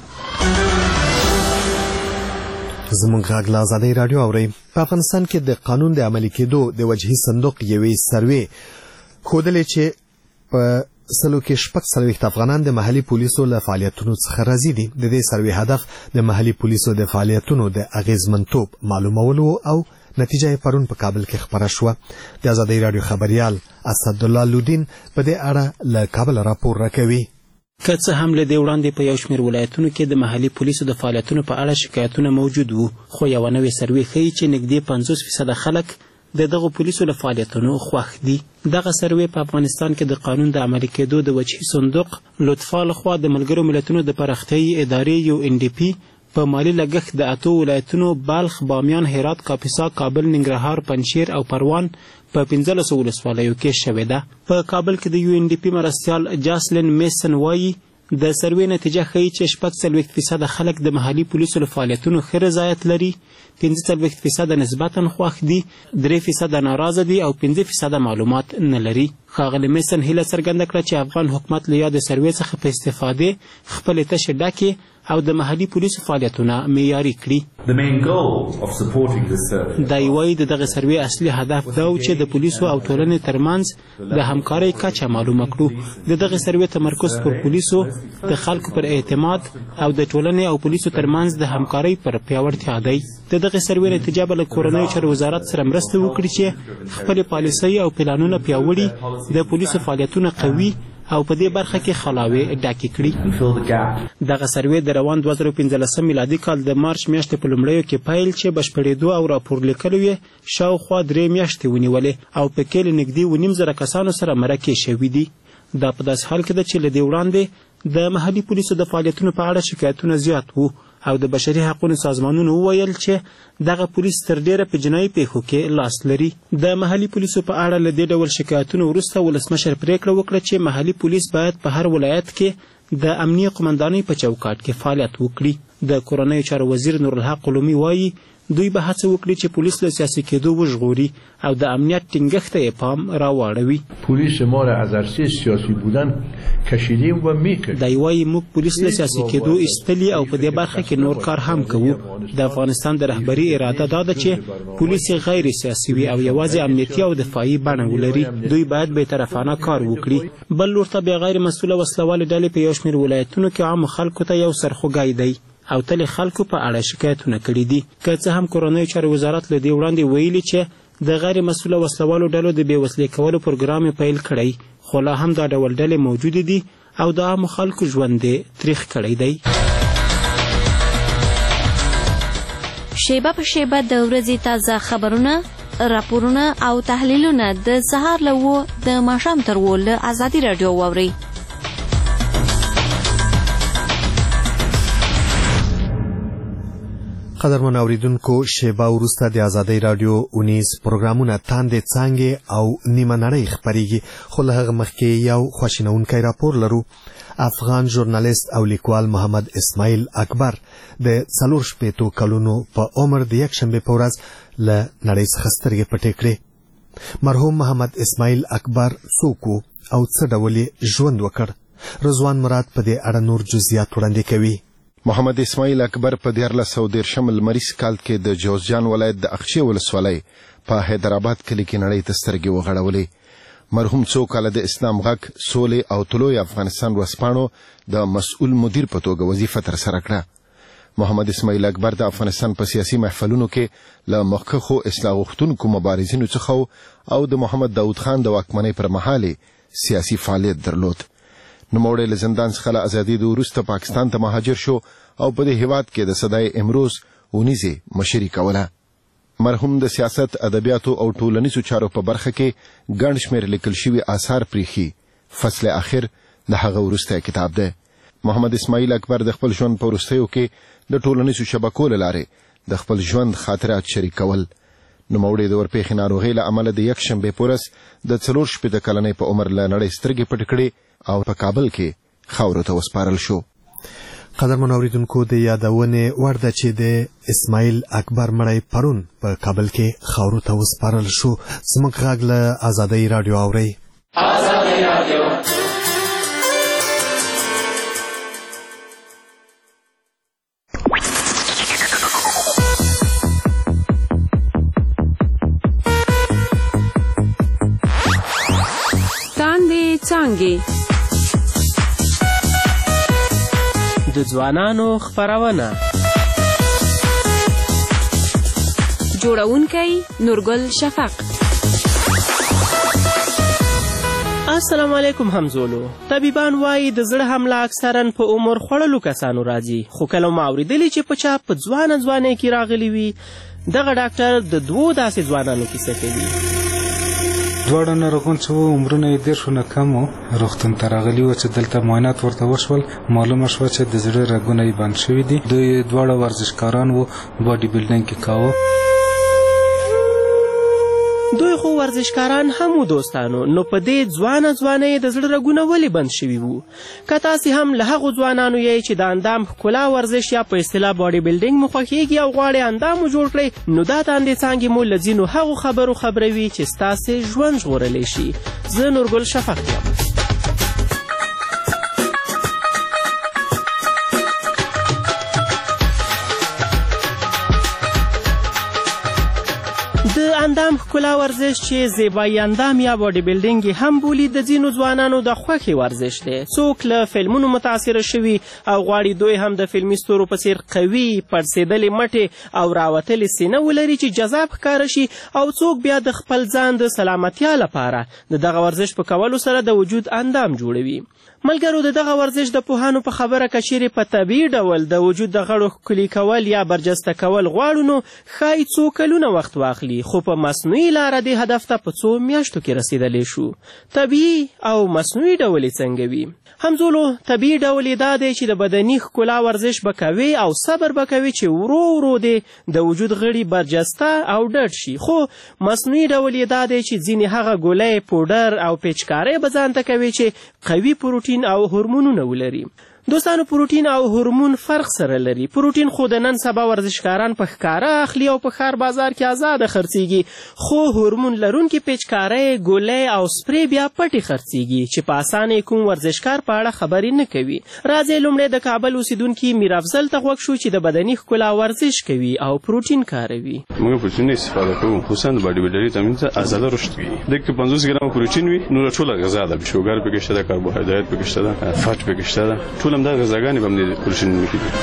زموږ غږ له ازادۍ راډیو اورئ. په افغانستان کې د قانون د عملي کېدو د وجهي صندوق یوې سروې ښودلې چې په 146 افغانان د محلي پولیسو له فعالیتونو څخه راضي دي. د دې سروې هدف د محلي پولیسو د فعالیتونو د اغیزمنتوب معلومولو او نتیجه یې پرون په کابل کې خبره شوه. د ازادۍ راډیو خبریال اسدالله لودین په دې اړه له کابل راپور راکوي. که څه هم له دې وړاندې په یو شمېر ولایتونو کې د محلي پولیسو د فعالیتونو په اړه شکایتونه موجود وو، خو یوه نوې سروې ښیي چې نږدې 50% خلک د دغو پولیسو له فعالیتونو خوښ دي. دغه سروې په افغانستان کې د قانون د عملي کېدو د وجهي صندوق لطفا لخوا د ملګرو ملتونو د پراختیایي ادارې UNDP په مالی لګښت د 8 ولایتونو بلخ، بامیان، هرات، کاپیسا، کابل، ننګرهار، پنجشیر او پروان په 15 ولسوالیو کې شوې ده. په کابل کې د UNDP مرستیال جاسلین میسن وایي د سروې نتیجه ښیي چې 46% خلک د محلي پولیسو له فعالیتونو ښه رضایت لري، 45% نسبتا خوښ دي، 3% ناراضه دي او 5% معلومات نه لري. ښاغلي میسن هیله څرګنده کړه چې افغان حکومت له یادې سروې څخه په استفادې خپلې تشې ډکې او د محلي پولیسو فعالیتونه معیاري کړي. دا وایي د دغه سروې اصلي هدف دا و چې د پولیسو او ټولنې ترمنځ د همکارۍ کچه معلومه کړو. د دغه سروې تمرکز پر پولیسو د خلکو پر اعتماد او د ټولنې او پولیسو ترمنځ د همکارۍ پر پیاوړتیا دی. د دغه سروې نتیجه به له کورنیو چارو وزارت سره مرسته وکړي چې خپلې پالیسۍ او پلانونه پیاوړي، د پولیسو فعالیتونه قوي او په دې برخه کې خلاوې ډکې کړي. دغه سروې د روان 2015 میلادي کال د مارچ میاشتې په لومړیو کې پیل چې بشپړېدو او راپور لیکلو یې شاوخوا 3 میاشتې ونیولې او په کې له نږدې 2.5 کسانو سره مرکې شوي دي. دا په داسې حال کې ده چې له دې وړاندې د محلي پولیسو د فعالیتونو په اړه شکایتونه زیات وو او د بشري حقوقو سازمانونو وویل چې دغه پولیس تر ډیره په جنایي پیښو کې لاس لري. د محلي پولیسو په اړه له دې ډول شکایتونو وروسته ولسمشر پریکړه وکړه چې محلي پولیس باید په هر ولایت کې د امنیه قمندانۍ په چوکاټ کې فعالیت وکړي. د کورنیو چارو وزیر نورالحق قلومي وایي دوی به هڅه وکړي چې پولیس له سیاسي کېدو وژغوري او د امنیت ټینګښت ته پام راواړوي. پولیس ما را از عرصه سیاسی بودن کشیدیم و میکرد. دی وایي موږ پولیس له سیاسي کېدو ایستلي او په دې برخه کې نور کار هم کوو. د افغانستان د رهبري اراده دا ده چې پولیس غیر سیاسي وي او یوازې امنیتي او دفاعي بڼه ولري. دوی باید بېطرفانه کار وکړي. بل لور ته بیا غیر مسؤله وسلوالې ډلې په یو شمېر ولایتونو کې عامو خلکو ته یو سرخوږی دی او تل خلکو په اړه شکایتونه کړي دي. که څه هم کورنیو چارو وزارت له دې وړاندې ویلي چې د غیر مسؤله وسلوالو ډلو د بې وسلې کولو پروګرام یې پیل کړی، خو لا هم دا ډول ډلې موجودې دي او د عامو خلکو ژوند یې تریخ کړی دی. شیبه په شیبه د ورځې تازه خبرونه راپورونه او تحلیلونه د سهار له 7 د ماښام تر 8 له ازادي راډیو واورئ. قدرمن اوریدونکو، شیبه وروسته د ازادي راډیو اونیز پروګرامونه تاندې څانګې او نیمه نړۍ خپریږي، خو له هغه مخکې یو خواشینونکی راپور لرو. افغان ژورنالیست او لیکوال محمد اسماعیل اکبر د 4 کلونو په عمر د یکشنبه په ورځ له نړۍ څخه سترګې پټې کړې. مرحوم محمد اسماعیل اکبر څوک او څه ډول ژوند وکړ؟ رضوان مراد په دې اړه نور جزئیات وړاندې کوي. محمد اسماعیل اکبر په 1913 لمریز کال کې د جوزجان ولایت د اخشي ولسوالۍ په حیدرآباد کلی کې نړۍ ته سترګې وغړولې. مرحوم څو کاله د اسلام غږ، سولې او طلوع افغانستان ورځپاڼو د مسؤل مدیر په توګه وظیفه ترسره کړه. محمد اسماعیل اکبر د افغانستان په سیاسي محفلونو کې له مخکښو اصلاح غوښتونکو مبارزینو څخه او د محمد داود خان د واکمنۍ پر مهال سیاسي فعالیت درلود. نوموړی له زندان څخه له ازادېدو وروسته پاکستان ته مهاجر شو او په دې هیواد کې د صدای امروز اونیزې مشري کوله. مرحوم د سیاست، ادبیاتو او ټولنیزو چارو په برخه کې ګڼ شمېر لیکل شوي آثار پریښي. فصل اخر د هغه وروستی کتاب دی. محمد اسماعیل اکبر د خپل ژوند په وروستیو کې د ټولنیزو شبکو له لارې د خپل ژوند خاطرات شریکول. نوموړی د ورپېښې ناروغۍ له امله د یکشنبې په ورځ د 64 کلنۍ په عمر له نړۍ سترګې پټې کړې او په کابل کې خاورو ته وسپارل شو. قدرمن اوریدونکو، د یادونې وړ ده چې د اسماعیل اکبر مړی پرون په کابل کې خاورو ته وسپارل شو. زموږ غږ له ازادي راډیو اورئ. ازادي راډیو تاندې څانګې د ځوانانو خپرونه. جوړونکی نورګل شفق. السلام علیکم همزولو. طبيبان وایي د زړه حمله اکثرا په عمر خوړلو کسانو راځي، خو کله ما اوریدلی چې په چا په ځوانۍ کې راغلی وي، دغه ډاکټر د 2 داسې ځوانانو کیسه کوي. دواړه ناروغان چې عمرونه یې 10 نه کم وو، روغتون ته راغلي وو چې دلته معاینات ورته وشول. معلومه شوه چې د زړه رګونه یې بند شوي دي. دوی دواړه ورزشکاران وو، باډي بلډینګ یې کاوه. دوی خو ورزشکاران هم وو دوستانو، نو په دې ځوانۍ د زړه رګونه ولې بند شوي وو؟ که تاسې هم له هغو ځوانانو یې چې د اندام ښکلا ورزش یا په اصطلاح باډي بلډینګ مو خوښیږي او غواړئ اندام مو جوړ کړئ، نو دا تاندې څانګې مو له ځینو هغو خبرو خبروي چې ستاسې ژوند ژغورلی شي. زه نورګل شفق یم. د اندام ښکلا ورزش چې زیبایی اندام یا باډي بلډینګ هم بولي، د ځینو ځوانانو د خوښې ورزش دی. څوک له فلمونو متاثره شوي او غواړي دوی هم د فلمي ستورو په څیر قوي، پړسېدلې مټې او راوتلې سینه ولري چې جذاب ښکاره شي، او څوک بیا د خپل ځان د سلامتیا لپاره د دغه ورزش په کولو سره د وجود اندام جوړوي. ملګرو، د دغه ورزش د پوهانو په خبره که چیرې په طبیعي ډول د وجود د غړو ښکلي کول یا برجسته کول غواړو، نو ښایي څو کلونه وخت واخلي، خو په مصنوعي لاره دې هدف ته په 2 میاشتو کې رسیدلی شو. طبیعي او مصنوعي ډول یې څنګه وي؟ همزولو، طبیعي ډول یې دا دی چې د بدني ښکلا ورزش به کوي او صبر به کوي چې ورو ورو دې د وجود غړي برجسته او ډډ شي. خو مصنوعي ډول یې دا دی چې ځینې هغه ګولۍ، پوډر او پیچکارۍ به ځان ته کوي چې قوي پروټین او هورمونونه ولري. دوستانو، پروټین او هورمون فرق سره لري. پروټین خو د نن سبا ورزشکاران په ښکاره اخلي او په ښار بازار کې آزاده خرڅیږي، خو هورمون لرونکي پیچکارۍ، ګولۍ او سپری بیا پټې خرڅیږي چې په اسانه کوم ورزشکار په اړه خبرې نه کوي. راځئ لومړی د کابل اوسیدونکي میر افضل ته غوږ شو چې د بدني ښکلا ورزش کوي او پروټین کاروي. موږ پروټین استفاده کوو، خصوصا د باډي بلډري تمرین ته آزاده رشد کوي. دغه 50 ګرام پروټین وي، نو ټوله غذا ده، شوګر پکې شته، کاربوهایډریټ پکې شته، فات پکې شته، ټول هم دا غذاګانې به هم د پروټین کې دي.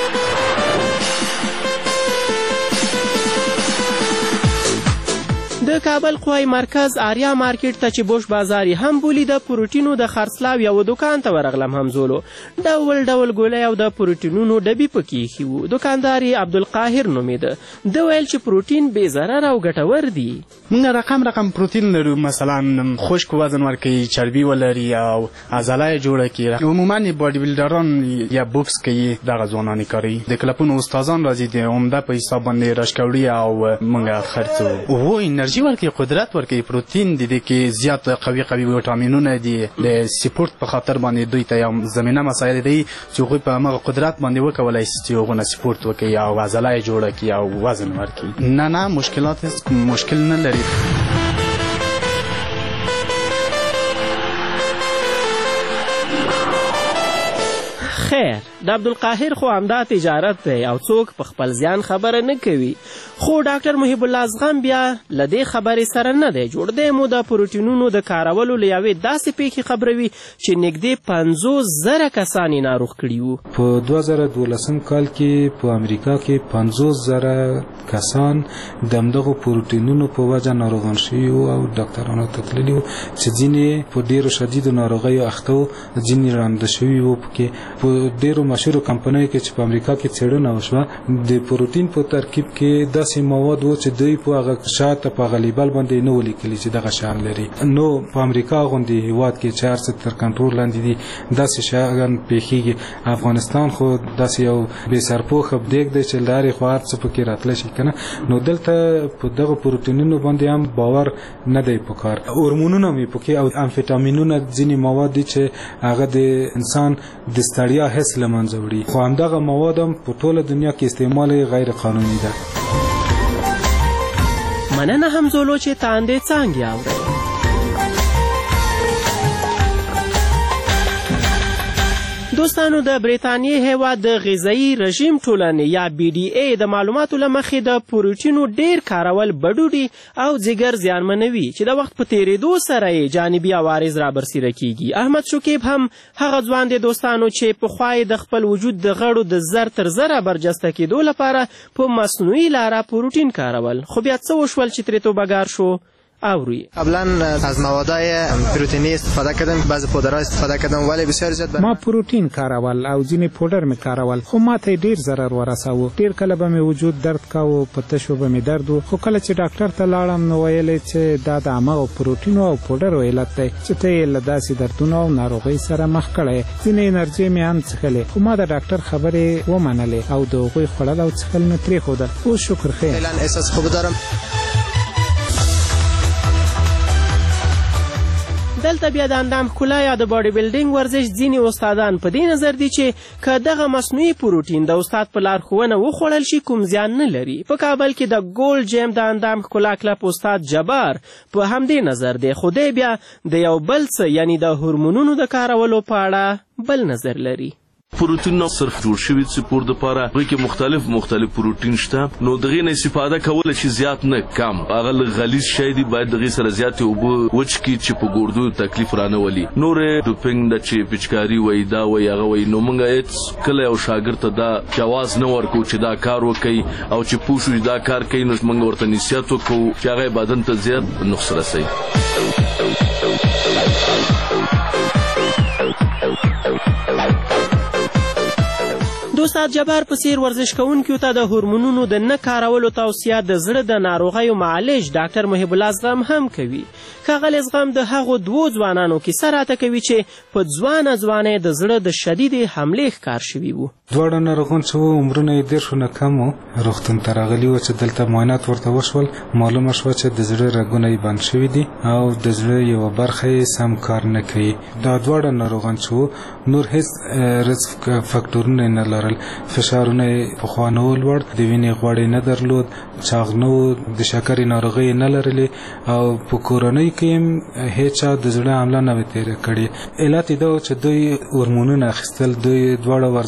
د د کابل قوای مرکز آریا مارکیټ ته چې بوش بازار هم بولي د پروټینو د خرڅلاو یو دکان ته ورغلم همزولو ډول ډول ګولۍ او د پروټینونو ډبي پکې ایښي وو. دوکاندار یې عبدالقاهر نومېده. ده ویل چې پروټین بې ضرر او ګټور دي. موږ رقم پروټین لرو، مثلا خشک وزن ورکوي، چربي ولري او عضله یې جوړه کړي. عموما باډي بلډران یا بوکس کوي، دغه ځوانان یې کوي. د کلبونو استادان راځي، د عمده په حساب باندې رشکوړي او موږ خرڅو. و انرژي ورکوي، قدرت ورکوي. پروټین د دې کې زیات قوي ویټامینونه دي. د سپورت په خاطر باندې دوی ته یو زمینه مسایل دي چې هغوی په همغه قدرت باندې وکولی شي چې هغونه سپورت وکړي او عضله یې جوړه کړي او وزن ورکړي. نه مشکلات مشکل نه لري. خیر، د عبدالقاهر خو همدا تجارت دی او څوک په خپل زیان خبره نه کوي. خو ډاکټر محب الله زغم بیا له دې خبرې سره نه دی جوړ. دی مو د پروټینونو د کارولو له یوې داسې پیښې خبروي چې نږدې 50,000 کسان یې ناروغ کړي وو. په 2012 کال کې په امریکا کې 50,000 کسان د همدغو پروټینونو په وجه ناروغان شوي وو او ډاکټرانو ته تللي وو چې ځینې په ډېرو شدیدو ناروغیو اخته وو، ځینې رانده شوي وو. په ډېرو مشهورو کمپنیو کې چې په امریکا کې څېړنه وشوه، د پروټین په ترکیب کې داسې مواد وو چې دوی په هغه شاته په هغه لیبل باندې نه وو لیکلي چې دغه شیان لري. نو په امریکا غوندې هېواد کې چې هر څه تر کنټرول لاندې دي، داسې شیان پېښېږي. افغانستان خو داسې یو بې سرپوښه دیګ دی چې له هرې خوا هر څه پکې راتلی شي که نه. نو دلته په دغه پروټینونو باندې هم باور نه دی پکار. هورمونونه مې پکې او امفیټامینونه ځینې مواد دي چې هغه د انسان د ستړیا حس له منځه وړي. خو همدغه مواد هم په ټوله دنیا کې استعمال غیر قانوني ده. مننه همزولو چې تاندې څانګې اورئ. دوستانو، د بریتانیې هیواد د غذایي رژیم ټولنې یا BDA د معلوماتو له مخې د پروټینو ډیر کارول بډوډي او ځیګر زیانمنوي چې د وخت په تیریدو سره یې جانبي عوارض رابرسیره کیږي. احمد شکیب هم هغه ځوان دی دوستانو چې پخوا یې د خپل وجود د غړو د زر تر زره برجسته کېدو لپاره په مصنوعي لاره پروټین کارول. خو بیا څه وشول چې ترې توبهګار شو؟ قبلا از موادهای پروتئینی استفاده کردم، بعضی پودرها استفاده کردم، ولی بسیار زیاد ما پروتین کارول او ځینې پودر می کارول، خو ما ته ډیر ضرر ورساوه. ډیر کله به می وجود درد کاوه، په تشو به می درد و. خو کله چې ډاکټر ته لاړم نو ویل چې دا د هغه پروتین او پودر علت دی چې ته یې له داسې دردونو او ناروغۍ سره مخ کړی. ځینې انرژي می هم څښلې، خو ما د ډاکټر خبرې ومنلې او د هغوی خوړل او څښل می پرېښودل. اوس شکر خیر. فعلا احساس خوب دارم. دلته بیا د اندام ښکلا یا د باډي بلډینګ ورزش ځینې استادان په دې نظر دي چې که دغه مصنوعي پروټین د استاد په لارښوونه وخوړل شي کوم زیان نه لري. په کابل کې د ګولډ جیم د اندام ښکلا کلب استاد جبار په همدې نظر دی، خو دی بیا د یو بل څه یعنی د هورمونونو د کارولو په اړه بل نظر لري. پروتین نو صرف جوړ شوی سپور د پاره وای کې مختلف پروتین شته، نو دغه نه استفاده کول شي زیات نه کم. هغه غلیظ شي دی باید دغه سره زیات او وچ کی چې په ګوردو تکلیف رانه ولي. نور ډوپینګ د چې پچکاری وای دا وای هغه وای، نو مونږه هیڅ کله او شاګرد ته دا جواز نه ورکو چې دا کار وکي او چې پوښوي دا کار کوي، نو مونږ ورته نصیحت وکړو چې هغه بدن ته زیات نقص رسي. استاد جبار په څیر ورزش کوونکو ته د هورمونونو د نه کارولو توصیه د زړه د ناروغیو معالج ډاکټر محب الله زغم هم کوي. ښاغلی زغم د هغو دوو ځوانانو کیسه راته کوي چې په ځوانه د زړه د شدیدې حملې ښکار شوي وو. دواړه ناروغان چې وو عمرونه یې 10 نه کم وو، روغتون ته راغلي وو چې دلته معاینات ورته وشول. معلومه شوه چې د زړه رګونه یې بند شوي دي او د زړه یوه برخه یې سم کار نه کوي. دا دواړه ناروغان چې وو نور هیڅ رسک فاکټورونه نه لرل. فشارونه یې پخوا نه و لوړ، د وینې غوړ یې نه درلود، چاغ نه و، د شکرې ناروغۍ یې نه لرلې او په کورنۍ کې هم هیچا د زړه حمله نه وه تېره کړې. علت یې دا و چې دوی هورمونونه اخیستل. دوی دواړه ورزشکاران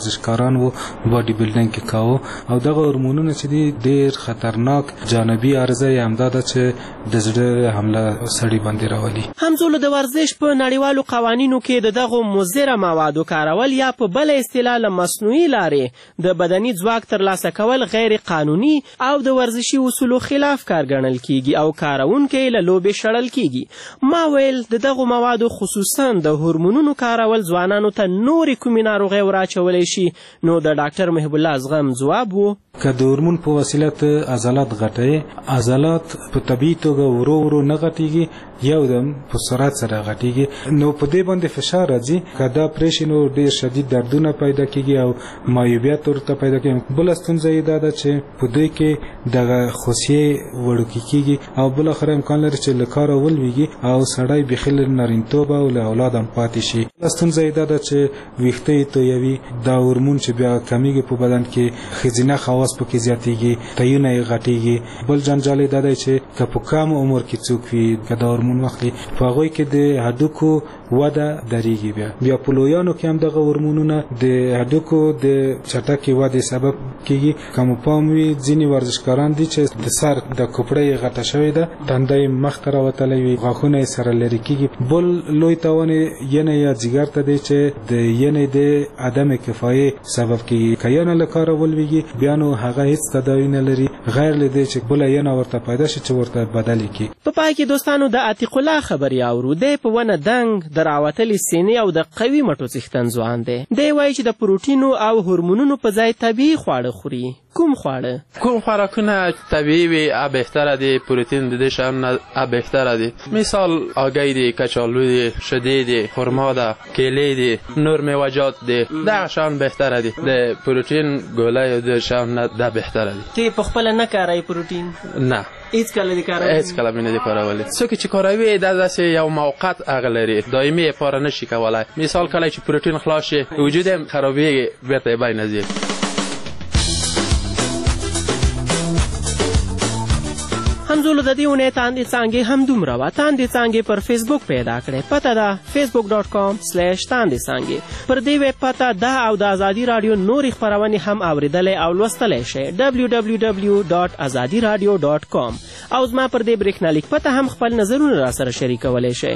ورزشکاران وو باډي بلډینګ کې کاوه او دغه هورمونونه چې دي ډیر خطرناک جانبي عرضه یې همدا ده چې د زړه حمله سړي باندې راولي. همزولو د ورزش په نړیوالو قوانینو کې د دغو مضره موادو کارول یا په بله اصطلاح له مصنوعي لارې د بدني ځواک ترلاسه کول غیر قانوني او د ورزشي اصولو خلاف کار ګڼل کیږي او کارونکي له لوبې شړل کیږي. ما ویل د دغو موادو خصوصا د هورمونونو کارول ځوانانو ته نورې کومې ناروغۍ وراچولی شي نو د ډاکټر محب الله زغم ځواب و که د هورمون په وسیله ته عضلات غټوي عضلات په طبیعي توګه ورو ورو نه غټیږي یودم په سرعت سره غټیږي نو په دې باندې فشار راځي که دا پرې شي نو ډېر شدید دردونه پیدا کیږي او معیوبیت ورته پیدا کیږي. بله ستونزه یې دا ده چې په دوی کې دغه خوسیې وړوکي کیږي او بالاخره امکان لري چې له کاره ولویږي او سړی بیخي له نارینتوبه او له اولاد هم پاتې شي. بله ستونزه یې دا ده چې ویښته یې تویوي دا هورمون چې بیا کمیږي په بدن کې ښځینه خواص پکې زیاتیږي تیونه یې غټیږي. بل جنجال یې دا دی چې که په کم عمر کې څوک وي که دا هورمون واخلي په هغوی کې د هډوکو وده دریږي. بیا په لویانو کې هم دغه هورمونونه د هډوکو د چټکې ودې سبب کیږي. که مو پام وي ځینې ورزشکاران دي چې د سر د کوپړه یې غټه شوې ده تنده یې مخته راوتلی وي غاښونه یې سره لرې کیږي. بل لوی تاوان یې ینه یا ځیګر ته دی چې د ینې د عدم کفایې سبب کیږي. که ینه له کاره ولویږي بیا نو هغه هیڅ تداوی نه لري غیر له دې چې بله ینه ورته پیدا شي چې ورته بدلې کړي. په پای کې دوستانو د عتیق الله خبرې اورو. دی په ونه دنګ د راوتلې سینې او د قوي مټو څښتن ځوان دی. دی وایي چې د پروټینو او هورمونونو په ځای طبیعي خواړه خوري. کوم خواړه؟ کوم خوراکونه طبیعي وي بهتره دي پروتین د دې شیانو نه بهتره دي. مثال هګۍ دي کچالو دي شیدې دي خرما ده کیلې دي نور میوه‌جات دي دغه شیان بهتره دي. د پروتین ګولۍ د شیانو نه دا بهتره دي. ته په خپله نه کاروې پروتین؟ نه هیڅ کله دې کارولی؟ هیڅ کله مې نه دي کارولي. څوک چې کاروي دا داسې یو موقت هغه لري دایمي یې پاره نه شي کولی. مثال کله چې پروتین خلاص شي وجود یې خرابېږي بېرته یې بینه ځي. همزولو د دې اونۍ تاندې څانګې همدومره وه. تاندې څانګې پر فیسبوک پیدا کړئ. پته ده facebook.com/تاندې څانګې. پر دې ویب پته دا او د ازادي راډیو نورې خپرونې هم اورېدلی او لوستلی شئ www.azadiradio.com. او زما پر دې برېښنالیک پته هم خپل نظرونه راسره شریکولی شئ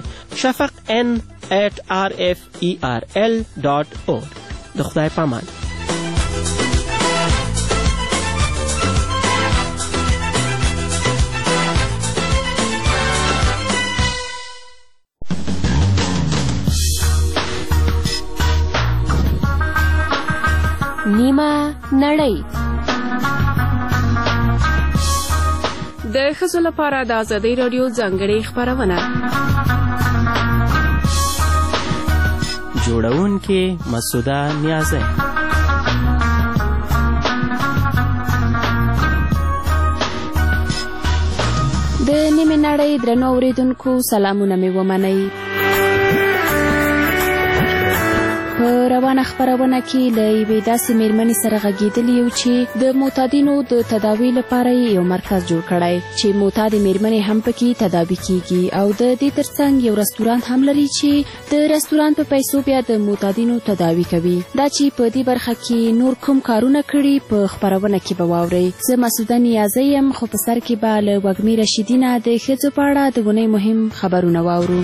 shafaqn@rferl.org. د خدای پامان. نیمه نړۍ د ښځو لپاره د ازادۍ راډیو ځانګړې خپرونه. جوړونکې مسعوده نیازی. د نیمه نړۍ درنو اوریدونکو سلامونه مې ومنئ. په روانه خپرونه کې له یوې داسې میرمنې سره غږېدلي یو چې د معتادینو د تداوی لپاره یو مرکز جوړ کړی چې معتاد میرمنې هم پکې تداوی کیږي او د دې ترڅنګ یو رستورانت هم لري چې د رستورانت په پیسو بیا د معتادینو تداوی کوي. دا چې په دې برخه کې نور کوم کارونه کړي په خپرونه کې به واورئ. زه مسعوده نیازی یم خو په سر کې به له وږمې رشیدي نه د ښځو په اړه د اونۍ مهم خبرونه واورو.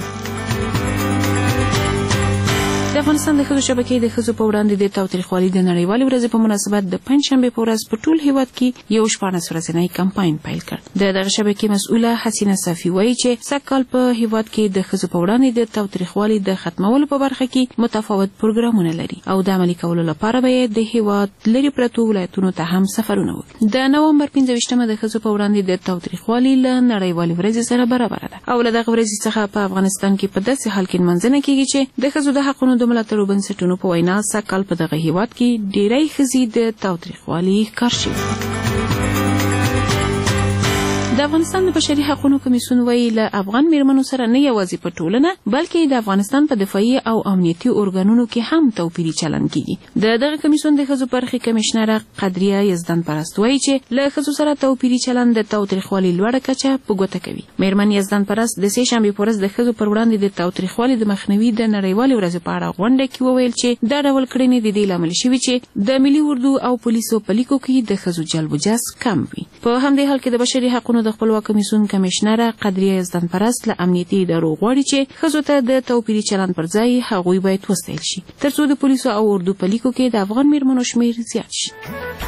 د افغانستان د ښځو شبکې د ښځو په وړاندې د تاوتریخوالي د نړیوالې ورځې په مناسبت د پنجشنبې په ورځ په ټول هیواد کې یو 14 ورځنی کمپاین پیل کړ. د دغه شبکې مسؤله حسینه صافي وایي چې سږکال په هیواد کې د ښځو په وړاندې د تاوتریخوالي د ختمولو په برخه کې متفاوت پروګرامونه لري او د عملي کولو لپاره به د هیواد لرې پرتو ولایتونو ته هم سفرونه وکړي. د نومبر 15مه د ښځو په وړاندې د تاوتریخوالي له نړیوالې ورځې سره برابر ده او له دغه ورځې څخه په افغانستان کې په داسې حال کې نمانځنه کیږي چې د ښځو د حقونو د ملاتړو بنسټونو په وینا سږکال په دغه هیواد کې ډېری ښځې د تاوتریخوالي ښکار شوي. د د افغانستان د بشري حقوقو کمیسیون وایي له افغان میرمنو سره نه یوازې په ټولنه بلکې د افغانستان په دفاعي او امنیتي ارګانونو کې هم توپیري چلند کیږي. دغه کمیسیون د ښځو برخې کمشنره قدریه یزدان پرست وایي چې له ښځو سره توپیري چلند د تاوتریخوالي لوړه کچه په ګوته کوي. میرمن یزدان پرست د سې شنبې په ورځ د ښځو پر وړاندې د تاوتریخوالي د مخنیوي د نړیوالې ورځې په اړه غونډه کې وویل چې دا ډول کړنې د دې لامل شوي چې د ملي اردو او پولیسو په لیکو کې د ښځو جلب و جذب کم وي. په همدې حال کې د بشري حقوقو د خپلواک کمیسیون کمشنره قدریه یزدان پرست له امنیتي ادارو غواړي چې ښځو ته د توپیري چلند پر ځای هغوی باید وستایل شي ترڅو د پولیسو او اردو په لیکو کې د افغان میرمنو شمیر زیات شي.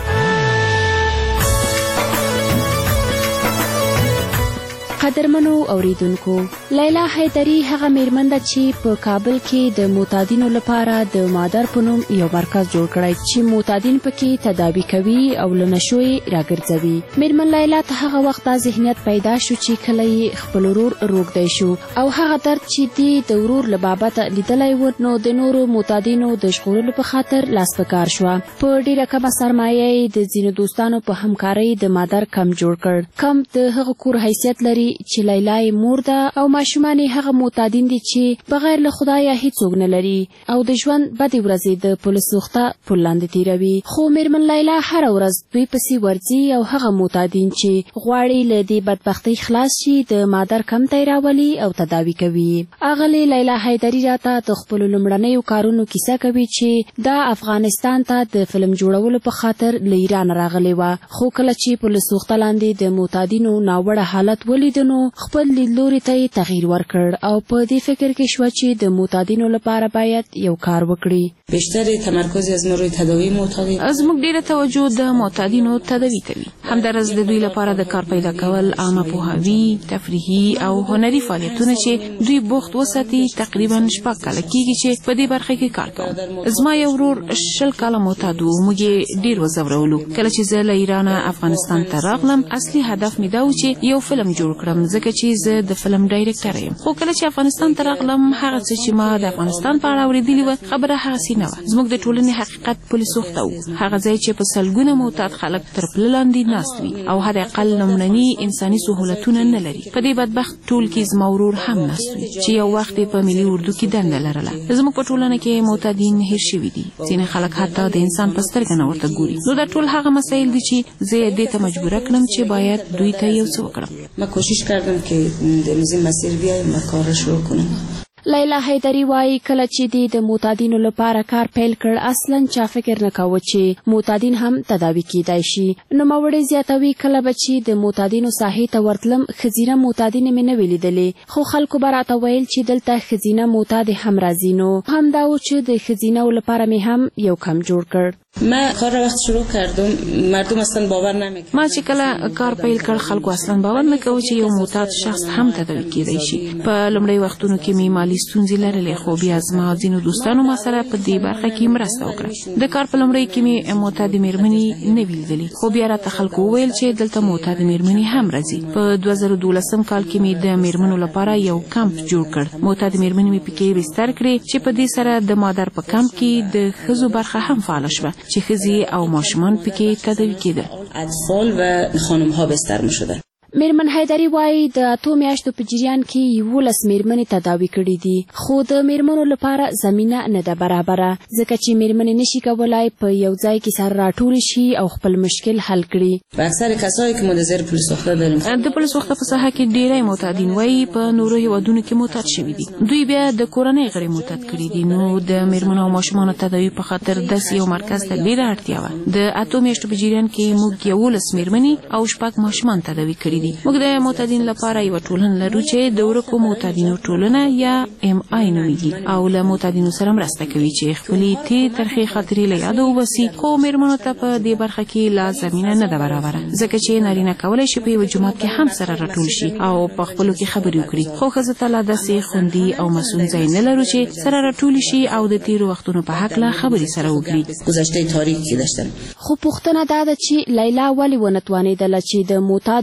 قدرمنو اوریدونکو، لیلا حیدری هغه میرمن ده چې په کابل کې د معتادینو لپاره د مادر په نوم یو مرکز جوړ کړی چې معتادین پکې تداوی کوي او له نشو یې راګرځوي. میرمن لیلا ته هغه وخت دا ذهنیت پیدا شو چې کله یې خپل ورور روږدی شو او هغه درد چې دی د ورور له بابته لیدلی و نو د نورو معتادینو د ژغورلو په خاطر لاس په کار شوه. په ډېره کمه سرمایه یې د ځینو دوستانو په همکارۍ د مادر کمپ جوړ کړ. کمپ د هغه کور حیثیت لري چې لیلا یې مور ده او ماشومان یې هغه معتادین دي چې بغیر له خدایه هیڅوک نه لري او د ژوند بدې ورځې د پل سوخته پل لاندې تیروي. خو میرمن لیلا هره ورځ دوی پسې ورځي او هغه معتادین چې غواړي له دې بدبختۍ خلاص شي د مادر کمپ ته یې راولي او تداوي کوي. اغلې لیلا حیدري راته د خپلو لومړنیو کارونو کیسه کوي چې دا افغانستان ته د فلم جوړولو په خاطر له ایران راغلې وه. خو کله چې پل سوخته لاندې د معتادینو ناوړه حالت ولید نو خپل لیدلوري ته یې تغییر ورکړ او په دې فکر کې شوه چې د معتادینو لپاره باید یو کار وکړي. بیشتر تمرکز از ما روی تداوی معتادین زموږ ډیره توجه د معتادینو تداوی ته وي. همدارس د دوی لپاره د کار پیدا کول، عامه پوهاوي، تفریحي او هنري فعالیتونه چې دوی بوخت وساتي. تقریبا 6 کاله کېږي چې په دې برخه کې کار کوم. زما یو ورور 20 کاله معتاد و. موږ یې ډیر وځورولو. کله چې زه له ایران افغانستان ته راغلم اصلي هدف مې دا و چې یو فلم جوړ کړم ځکه چې زه د فلم ډایرکټر یم. خو کله چې افغانستان ته راغلم هغه څه چې ما د افغانستان په اړه اورېدلي وه خبره هغسې نه وه. زموږ د ټولنې حقیقت پل سوخته و. هغه ځای چې په سلګونه معتاد خلک تر پله لاندې ناست وي او حد اقل لومړني انساني سهولتونه نه لري. په دې بدبخت ټول کې زما ورور هم ناست وي چې یو وخت یې په ملي اردو کې دنده لرله. زموږ په ټولنه کې معتادین هیر شوي دي. ځینې خلک حتی د انسان په سترګه نه ورته ګوري. نو دا ټول هغه مسایل دي چې زه یې دې ته مجبوره کړم چې باید دوی ته یو څه وکړم. ما کوشش کردم که در این مسیر بیایم و کار شروع کنم. لیلا حیدری وایي کله چې دی د معتادینو لپاره کار پیل کړ اصلا چا فکر نه کاوه چې معتادین هم تداوی کیدای شي. نوموړی زیاتوي کله به چې د معتادینو ساحې ته ورتلم ښځینه معتادینې مې نه وې لیدلې خو خلکو به راته ویل چې دلته ښځینه معتادې هم راځي. نو همدا و چې د ښځینهو لپاره مې هم یو کم جوړ کړ. ما کار وقت شروع کردم مردم اصلا باور نمیکنن. ما چې کله کار پیل کړ خلکو اصلا باور نه کوي چې یو معتاد شخص هم تداوی کیدای شي. په لومړي وختونو کې مې مالی ستونزې لرلې خو بیا زما ځینو دوستانو ما سره په دې برخه کې مرسته وکړه. د کار په لومړي کې مې معتادې میرمنې نه وې لیدلې خو بیا راته خلکو وویل چې دلته معتادې میرمنې هم راځي. په 2012 کال کې مې د میرمنو لپاره یو کمپ جوړ کړ. معتادې میرمنې مې پکې بستر کړې چې په دې سره د مادر په کمپ کې د ښځو برخه هم فعاله شوه چې ښځې او ماشومان پکې تداوی کېدل. اطفال و خانم‌ها بستر می‌شدن. میرمن حیدری وایي د 8 میاشتو په جریان کې 11 میرمنې تداوی کړي دي خو د میرمنو لپاره زمینه نه ده برابره ځکه چې میرمنې نشي کولای په یو ځای کې سره راټول شي او خپل مشکل حل کړي. اکثر کسایی که منتظر پل سوخته داریم د پل سوخته په ساحه کې ډیری معتادین وایي په نورو هیوادونو کې معتاد شوي دي. دوی بیا د کورنۍ غړي معتاد کړي دي. نو د میرمنو او ماشومانو تداوی په خاطر داسې یو مرکز ته ډیره اړتیا وه. د 8 میاشتو په جریان کې موږ 11 میرمنې او 6 ماشومان تداوی کړي دي. موږ د معتادین لپاره یو ټولنه لرو چې د ورکو معتادینو ټولنه یا MI نومیږي او له معتادینو سره مرسته کوي چې خپلې تېرې ترخې خاطرې له یاده وباسي. خو میرمنو ته په دې برخه کې لا زمینه نه ده برابره ځکه چې نارینه کولی شي په یو جومات کې هم سره راټول شي او په خپلو کې خبرې وکړي. خو ښځو ته لا داسې خوندي او مسؤل ځای نه لرو چې سره راټول شي او د تېرو وختونو په هکله خبرې سره وکړي. گذشته تاریخی داشتن. خو پوښتنه دا ده چې لیلا ولې ونه توانېدله چې د معتادو ښځو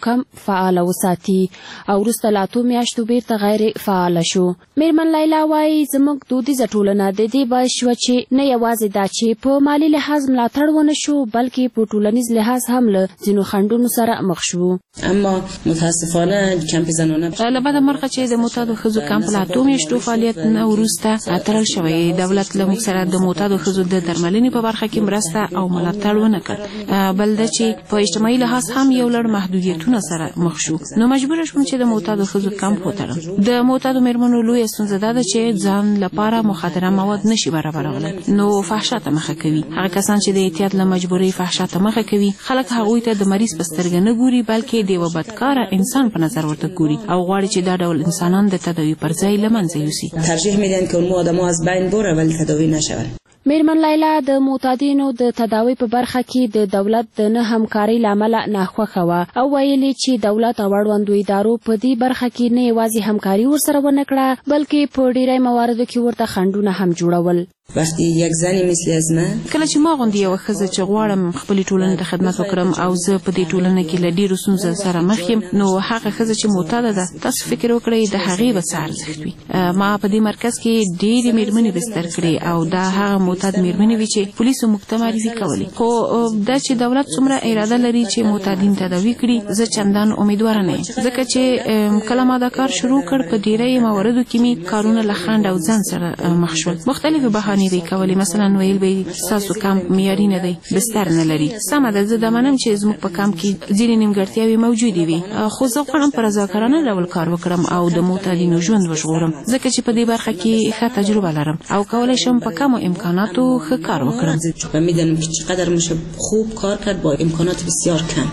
کم فعال وساتي او وروسته له 2 میاشتو بیرته غیر فعال شو. میرمن لیلا وایي زموږ دودیزه ټولنه د دې باعث شوه چې نه یوازې دا چې په مالي لحاظ ملاتړ ونه شو بلکې په ټولنیز لحاظ هم له ځینو خنډونو سره مخ شو. اما متاسفانه کمپ زنانه له بده مرغه چې د معتادو ښځو کمپ له 2 میاشتو فعالیت نه وروسته تړل شوی. دولت له موږ سره د معتادو ښځو د درملنې په برخه کې مرسته او ملاتړ ونه کړ، بل دا چې په اجتماعي لحاظ هم یو لړ محدودیتونه سره مخ شو. نو مجبور شوم چې د معتادو ښځو کمپ وتړم. د معتادو میرمنو لویه ستونزه دا ده چې ځان لپاره مخدره مواد نشي برابرولای، نو فحشا ته مخه کوي. هغه کسان چې د احتیاط له مجبورۍ فحشا ته مخه کوي خلک هغوی ته د مریض په سترګه نه ګوري بلکې د یو بدکاره انسان په نظر ورته ګوري او غواړي چې دا ډول انسانان د تداوی پر ځای له منځه یوسي. ترجیح میدن که اون آدم‌ها از بین بره ولی تداوی نشون. میرمن لیلا د معتادینو د تداوی په برخه کې د دولت د نه همکارۍ له امله ناخوښه وه او ویلي چې دولت او اړوندو ادارو په دې برخه کې نه یوازې همکاري ورسره ونه کړه بلکې په ډیری مواردو کې ورته خنډونه هم جوړول. وقتی یک زنی مثل از من کله چې ما غوندې یوه ښځه چې غواړم خپلې ټولنې ته خدمت وکړم او زه په دې ټولنه کې له ډېرو ستونزو سره مخ یم نو هغه ښځه چې معتاده ده تاسو فکر وکړئ د هغې به څه ارزښت وي. ما په دې مرکز کې ډېرې مېرمنې بستر کړې او دا هغه معتاد مېرمنې وي چې پولیسو موږ ته معرفي کولې، خو دا چې دولت څومره اراده لري چې معتادین تداوي کړي زه چندان امیدواره نه یم، ځکه چې کله ما دا کار شروع کړ په ډېری مواردو کې مې کارونه له خنډ او ځنډ سره مخ شول. مختلفې بهانې به کولې، مثلا ویل به ستاسو کمپ معیاري نه دی، بستر نه لري. سمه ده، زه دا منم چې زموږ په کمپ کې ځینې نیمګړتیاوې موجودې وي، خو زه غواړم په رضاکارانه ډول کار وکړم او د معتادینو ژوند وژغورم ځکه چې په دې برخه کې ښه تجربه لرم او کولی شم په کمو امکاناتو ښه کار وکړم. و میدانم که چقدر میشه خوب کار کرد با امکانات بسیار کم.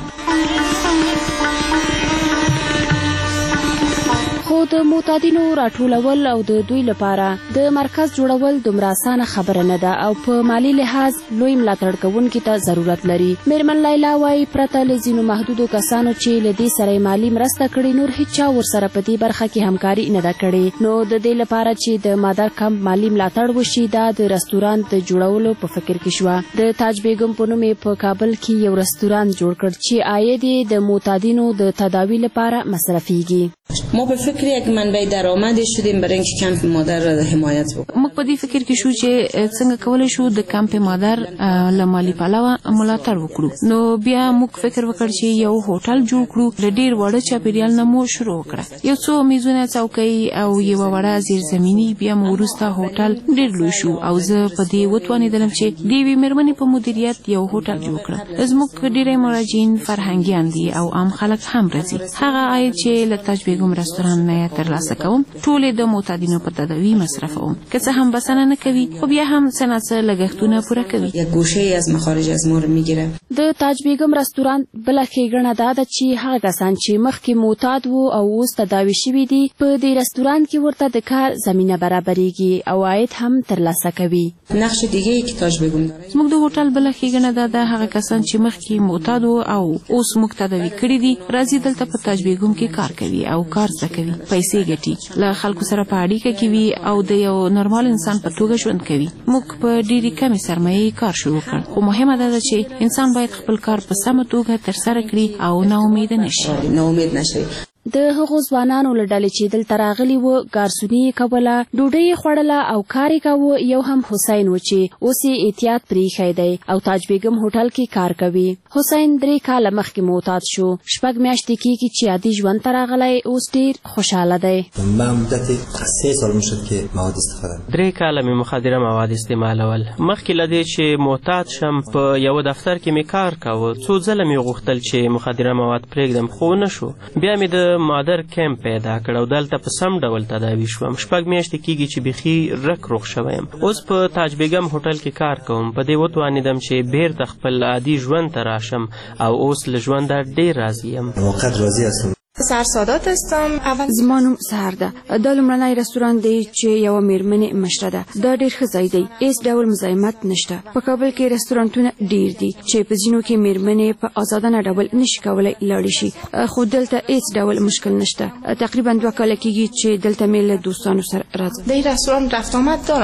خو د معتادینو راټولول او د دوی لپاره د مرکز جوړول دومره اسانه خبره نه ده او په مالی لحاظ لوی ملاتړ کوونکي ته ضرورت لري. میرمن لیلا وایي پرته له ځینو محدودو کسانو چې له دې سره مالی مرسته کړې نور هیچا ورسره په دې برخه کې همکاري نه ده کړې. نو د دې لپاره چې د مادر کمپ مالی ملاتړ وشي دا د رستورانت د جوړولو په فکر کې شوه. د تاج بیگم په نوم په کابل کې یو رستورانت جوړ کړ چې عاید یې د معتادینو د تداوی لپاره مصرفیږي. ما به فکر یک منبع درآمدی شدیم برای اینکه کمپ مادر را حمایت وکړو. موږ په دې فکر کې شو چې څنګه کولی شو د کمپ مادر له مالي پلوه ملاتړ وکړو. نو بیا موږ فکر وکړ چې یو هوټل جوړ کړو. له ډېر وړه چاپیریال نه مو شروع وکړه، یو څو میزونه، څوکۍ او یوه وړه زیرزمیني. بیا مو وروسته هوټل ډېر لوی شو او زه په دې وتوانېدلم چې د یوې مېرمنې په مدیریت یو هوټل جوړ کړم. زموږ ډېری مراجعین فرهنګیان دي او عام خلک هم راځي. هغه عاید چې له تاج بیگم رستوران نه ترلاسه کوم ټولې د معتادینو په تداوی مصرفوم، که څه هم بسنه نه کوي خو بیا هم څه نه څه لګښتونه پوره کوي. یک گوشه ای از مخارج از ما رو میگیره. د تاج بیگم رستوران بله ښېګڼه دا ده چې هغه کسان چې مخکې معتاد وو او اوس تداوي شوي دي په دې رستورانت کې ورته د کار زمینه برابریږي او عاید هم ترلاسه کوي. نقش دیگه ای که تاج بیگم داره زموږ د هوټل بله ښېګڼه دا ده هغه کسان چې مخکې معتاد وو او اوس موږ تداوي کړي دي راځي دلته په تاج بیگم کې کار کوي او کار زده کوي، پیسې ګټي، له خلکو سره په اړیکه کې وي او د یو نورمال انسان په توګه ژوند کوي. موږ په ډېرې کمې سرمایې کار شروع کړ، خو مهمه دا ده چې انسان باید خپل کار په سمه توګه ترسره کړي او ناامیده نشي. ناامید نشي. د هغو ځوانانو له ډلې چې دلته راغلي وو ګارسوني یې کوله، ډوډۍ یې خوړله او کار یې کاوه. یو هم حسین و چې اوس یې احتیاط پرېښی دی او تاج بیگم هوټل کې کار کوي. حسین 3 کاله مخکې معتاد شو، 6 میاشتې کېږي چې عادي ژوند ته راغلی، اوس ډېر خوشحاله دی. من مدت 3 سال میشد که مواد استفاده 3 کاله مې مخدره مواد استعمالول. مخکې له دې چې معتاد شم په یو دفتر کې مې کار کاوه. څو ځله مې غوښتل چې مخدره مواد پرېږدم خو نه شو. بیا مې د مادر کمپ پیدا کړ او دلته په سم ډول تداوي شوم. 6 میاشتې کېږي چې بیخي رک روغ شوی یم. اوس په تاج بیگم هوټل کې کار کوم. په دې وتوانېدم چې بیرته خپل عادي ژوند ته راشم او اوس له ژونده ډېر راضي یم. واقعا راضي هستم. سرسادات هستم. زما نوم سهر ده. دا لومړنی رستوران دی چې یوه میرمنې مشره ده. دا ډېر ښه ځای دی، هېڅ ډول مزاحمت نشته. په کابل کې رستورانتونه ډېر دي چې په ځینو کې میرمنې په ازادانه ډول نشي کولی لاړې شي، خو دلته هېڅ ډول مشکل نشته. تقریبا 2 کاله کېږي چې دلته مې له دوستانو سره راځم. د این رستوران رفت آمد دارم.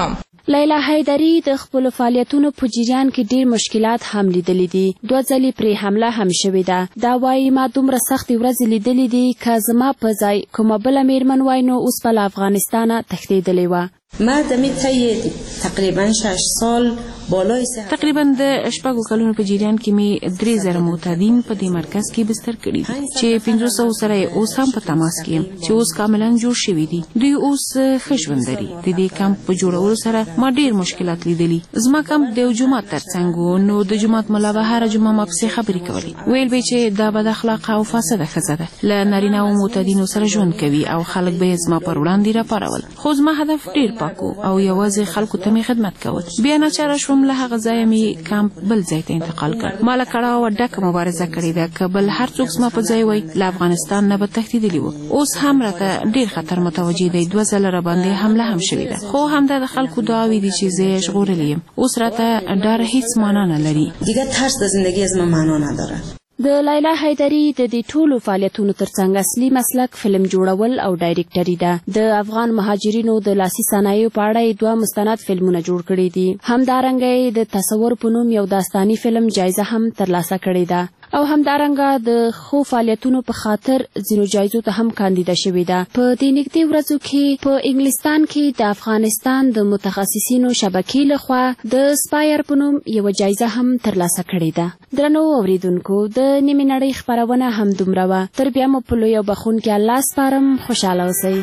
لیلا حیدری د خپل فعالیتونو په جریان کې ډیر مشکلات هم لیدلې دي. 2 ځلې پرې حمله هم شوې ده. دا وایي ما دومره سختې ورځې لیدلې دي که زما په ځای کومه بله میرمن وای نو اوس به له افغانستانه تښتېدلې وه. ما دمی طی تقریبا 6 سال بالای تقریبا د 6 کلونو په جریان کې می 3000 معتادین په دې مرکز کې بستر کړي دي چې 500 سره اوس هم په تماس کې یم چې اوس کاملا جوړ شوی دي. دوی اوس ښه ژوند لري. د دې کمپ په جوړولو سره ما ډیر مشکلات لیدلي. زما کمپ د جمعات ترڅنګ نو د جمعات ملا به هر جمعه ما پسې خبرې کولې. ویل به چې دا بد اخلاق او فاسده ښځه ده. له نارینه او معتادینو سره ژوند کوي او خلک به زما پر وړاندې راپارول. خو زما هدف ډیر پاکو او یوازې خلکو ته می خدمت کول. بیا ناچاره شوم له هغه ځایه می کمپ بل ځای ته انتقال کړ. ما له کړه او ډکه مبارزه کړې ده که بل هر څوک زما په ځای وای له افغانستان نه به تښتېدلي وو. اوس هم راته ډیر خطر متوجه دی. 2 ځله را باندې حمله هم شوې ده خو همدا د خلکو دعاوې دي چې زه ژغورلی یم. اوس راته ډار هیڅ معنا نه لري. دیگه ترس د زندگی از ما معنا نداره. د لیلا حیدری د دې ټولو فعالیتونو ترڅنګ اصلي مسلک فلم جوړول او ډایرکټري ده. د افغان مهاجرینو د لاسي صنایعو په اړه 2 مستند فلمونه جوړ کړي دي. همدارنګه د تصور په نوم یو داستاني فلم جایزه هم ترلاسه کړې ده او همدارنګه د خو فعالیتونو په خاطر ځینو جایزو ته هم کاندیدا شوې ده. په دې نږدې ورځو کې په انګلستان کې د افغانستان د متخصصینو شبکې لخوا د سپایر په نوم یو جایزه هم ترلاسه کړې ده. درنو اوریدونکو د نیمې نړۍ خپرونه هم دومره وه. تر بیا مو په لوی او بخښونکي الله سپارم. خوشحاله اوسئ.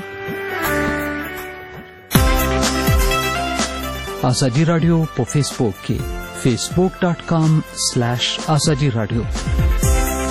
ازادي رادیو په فیسبوک کې facebook.com/azadi radio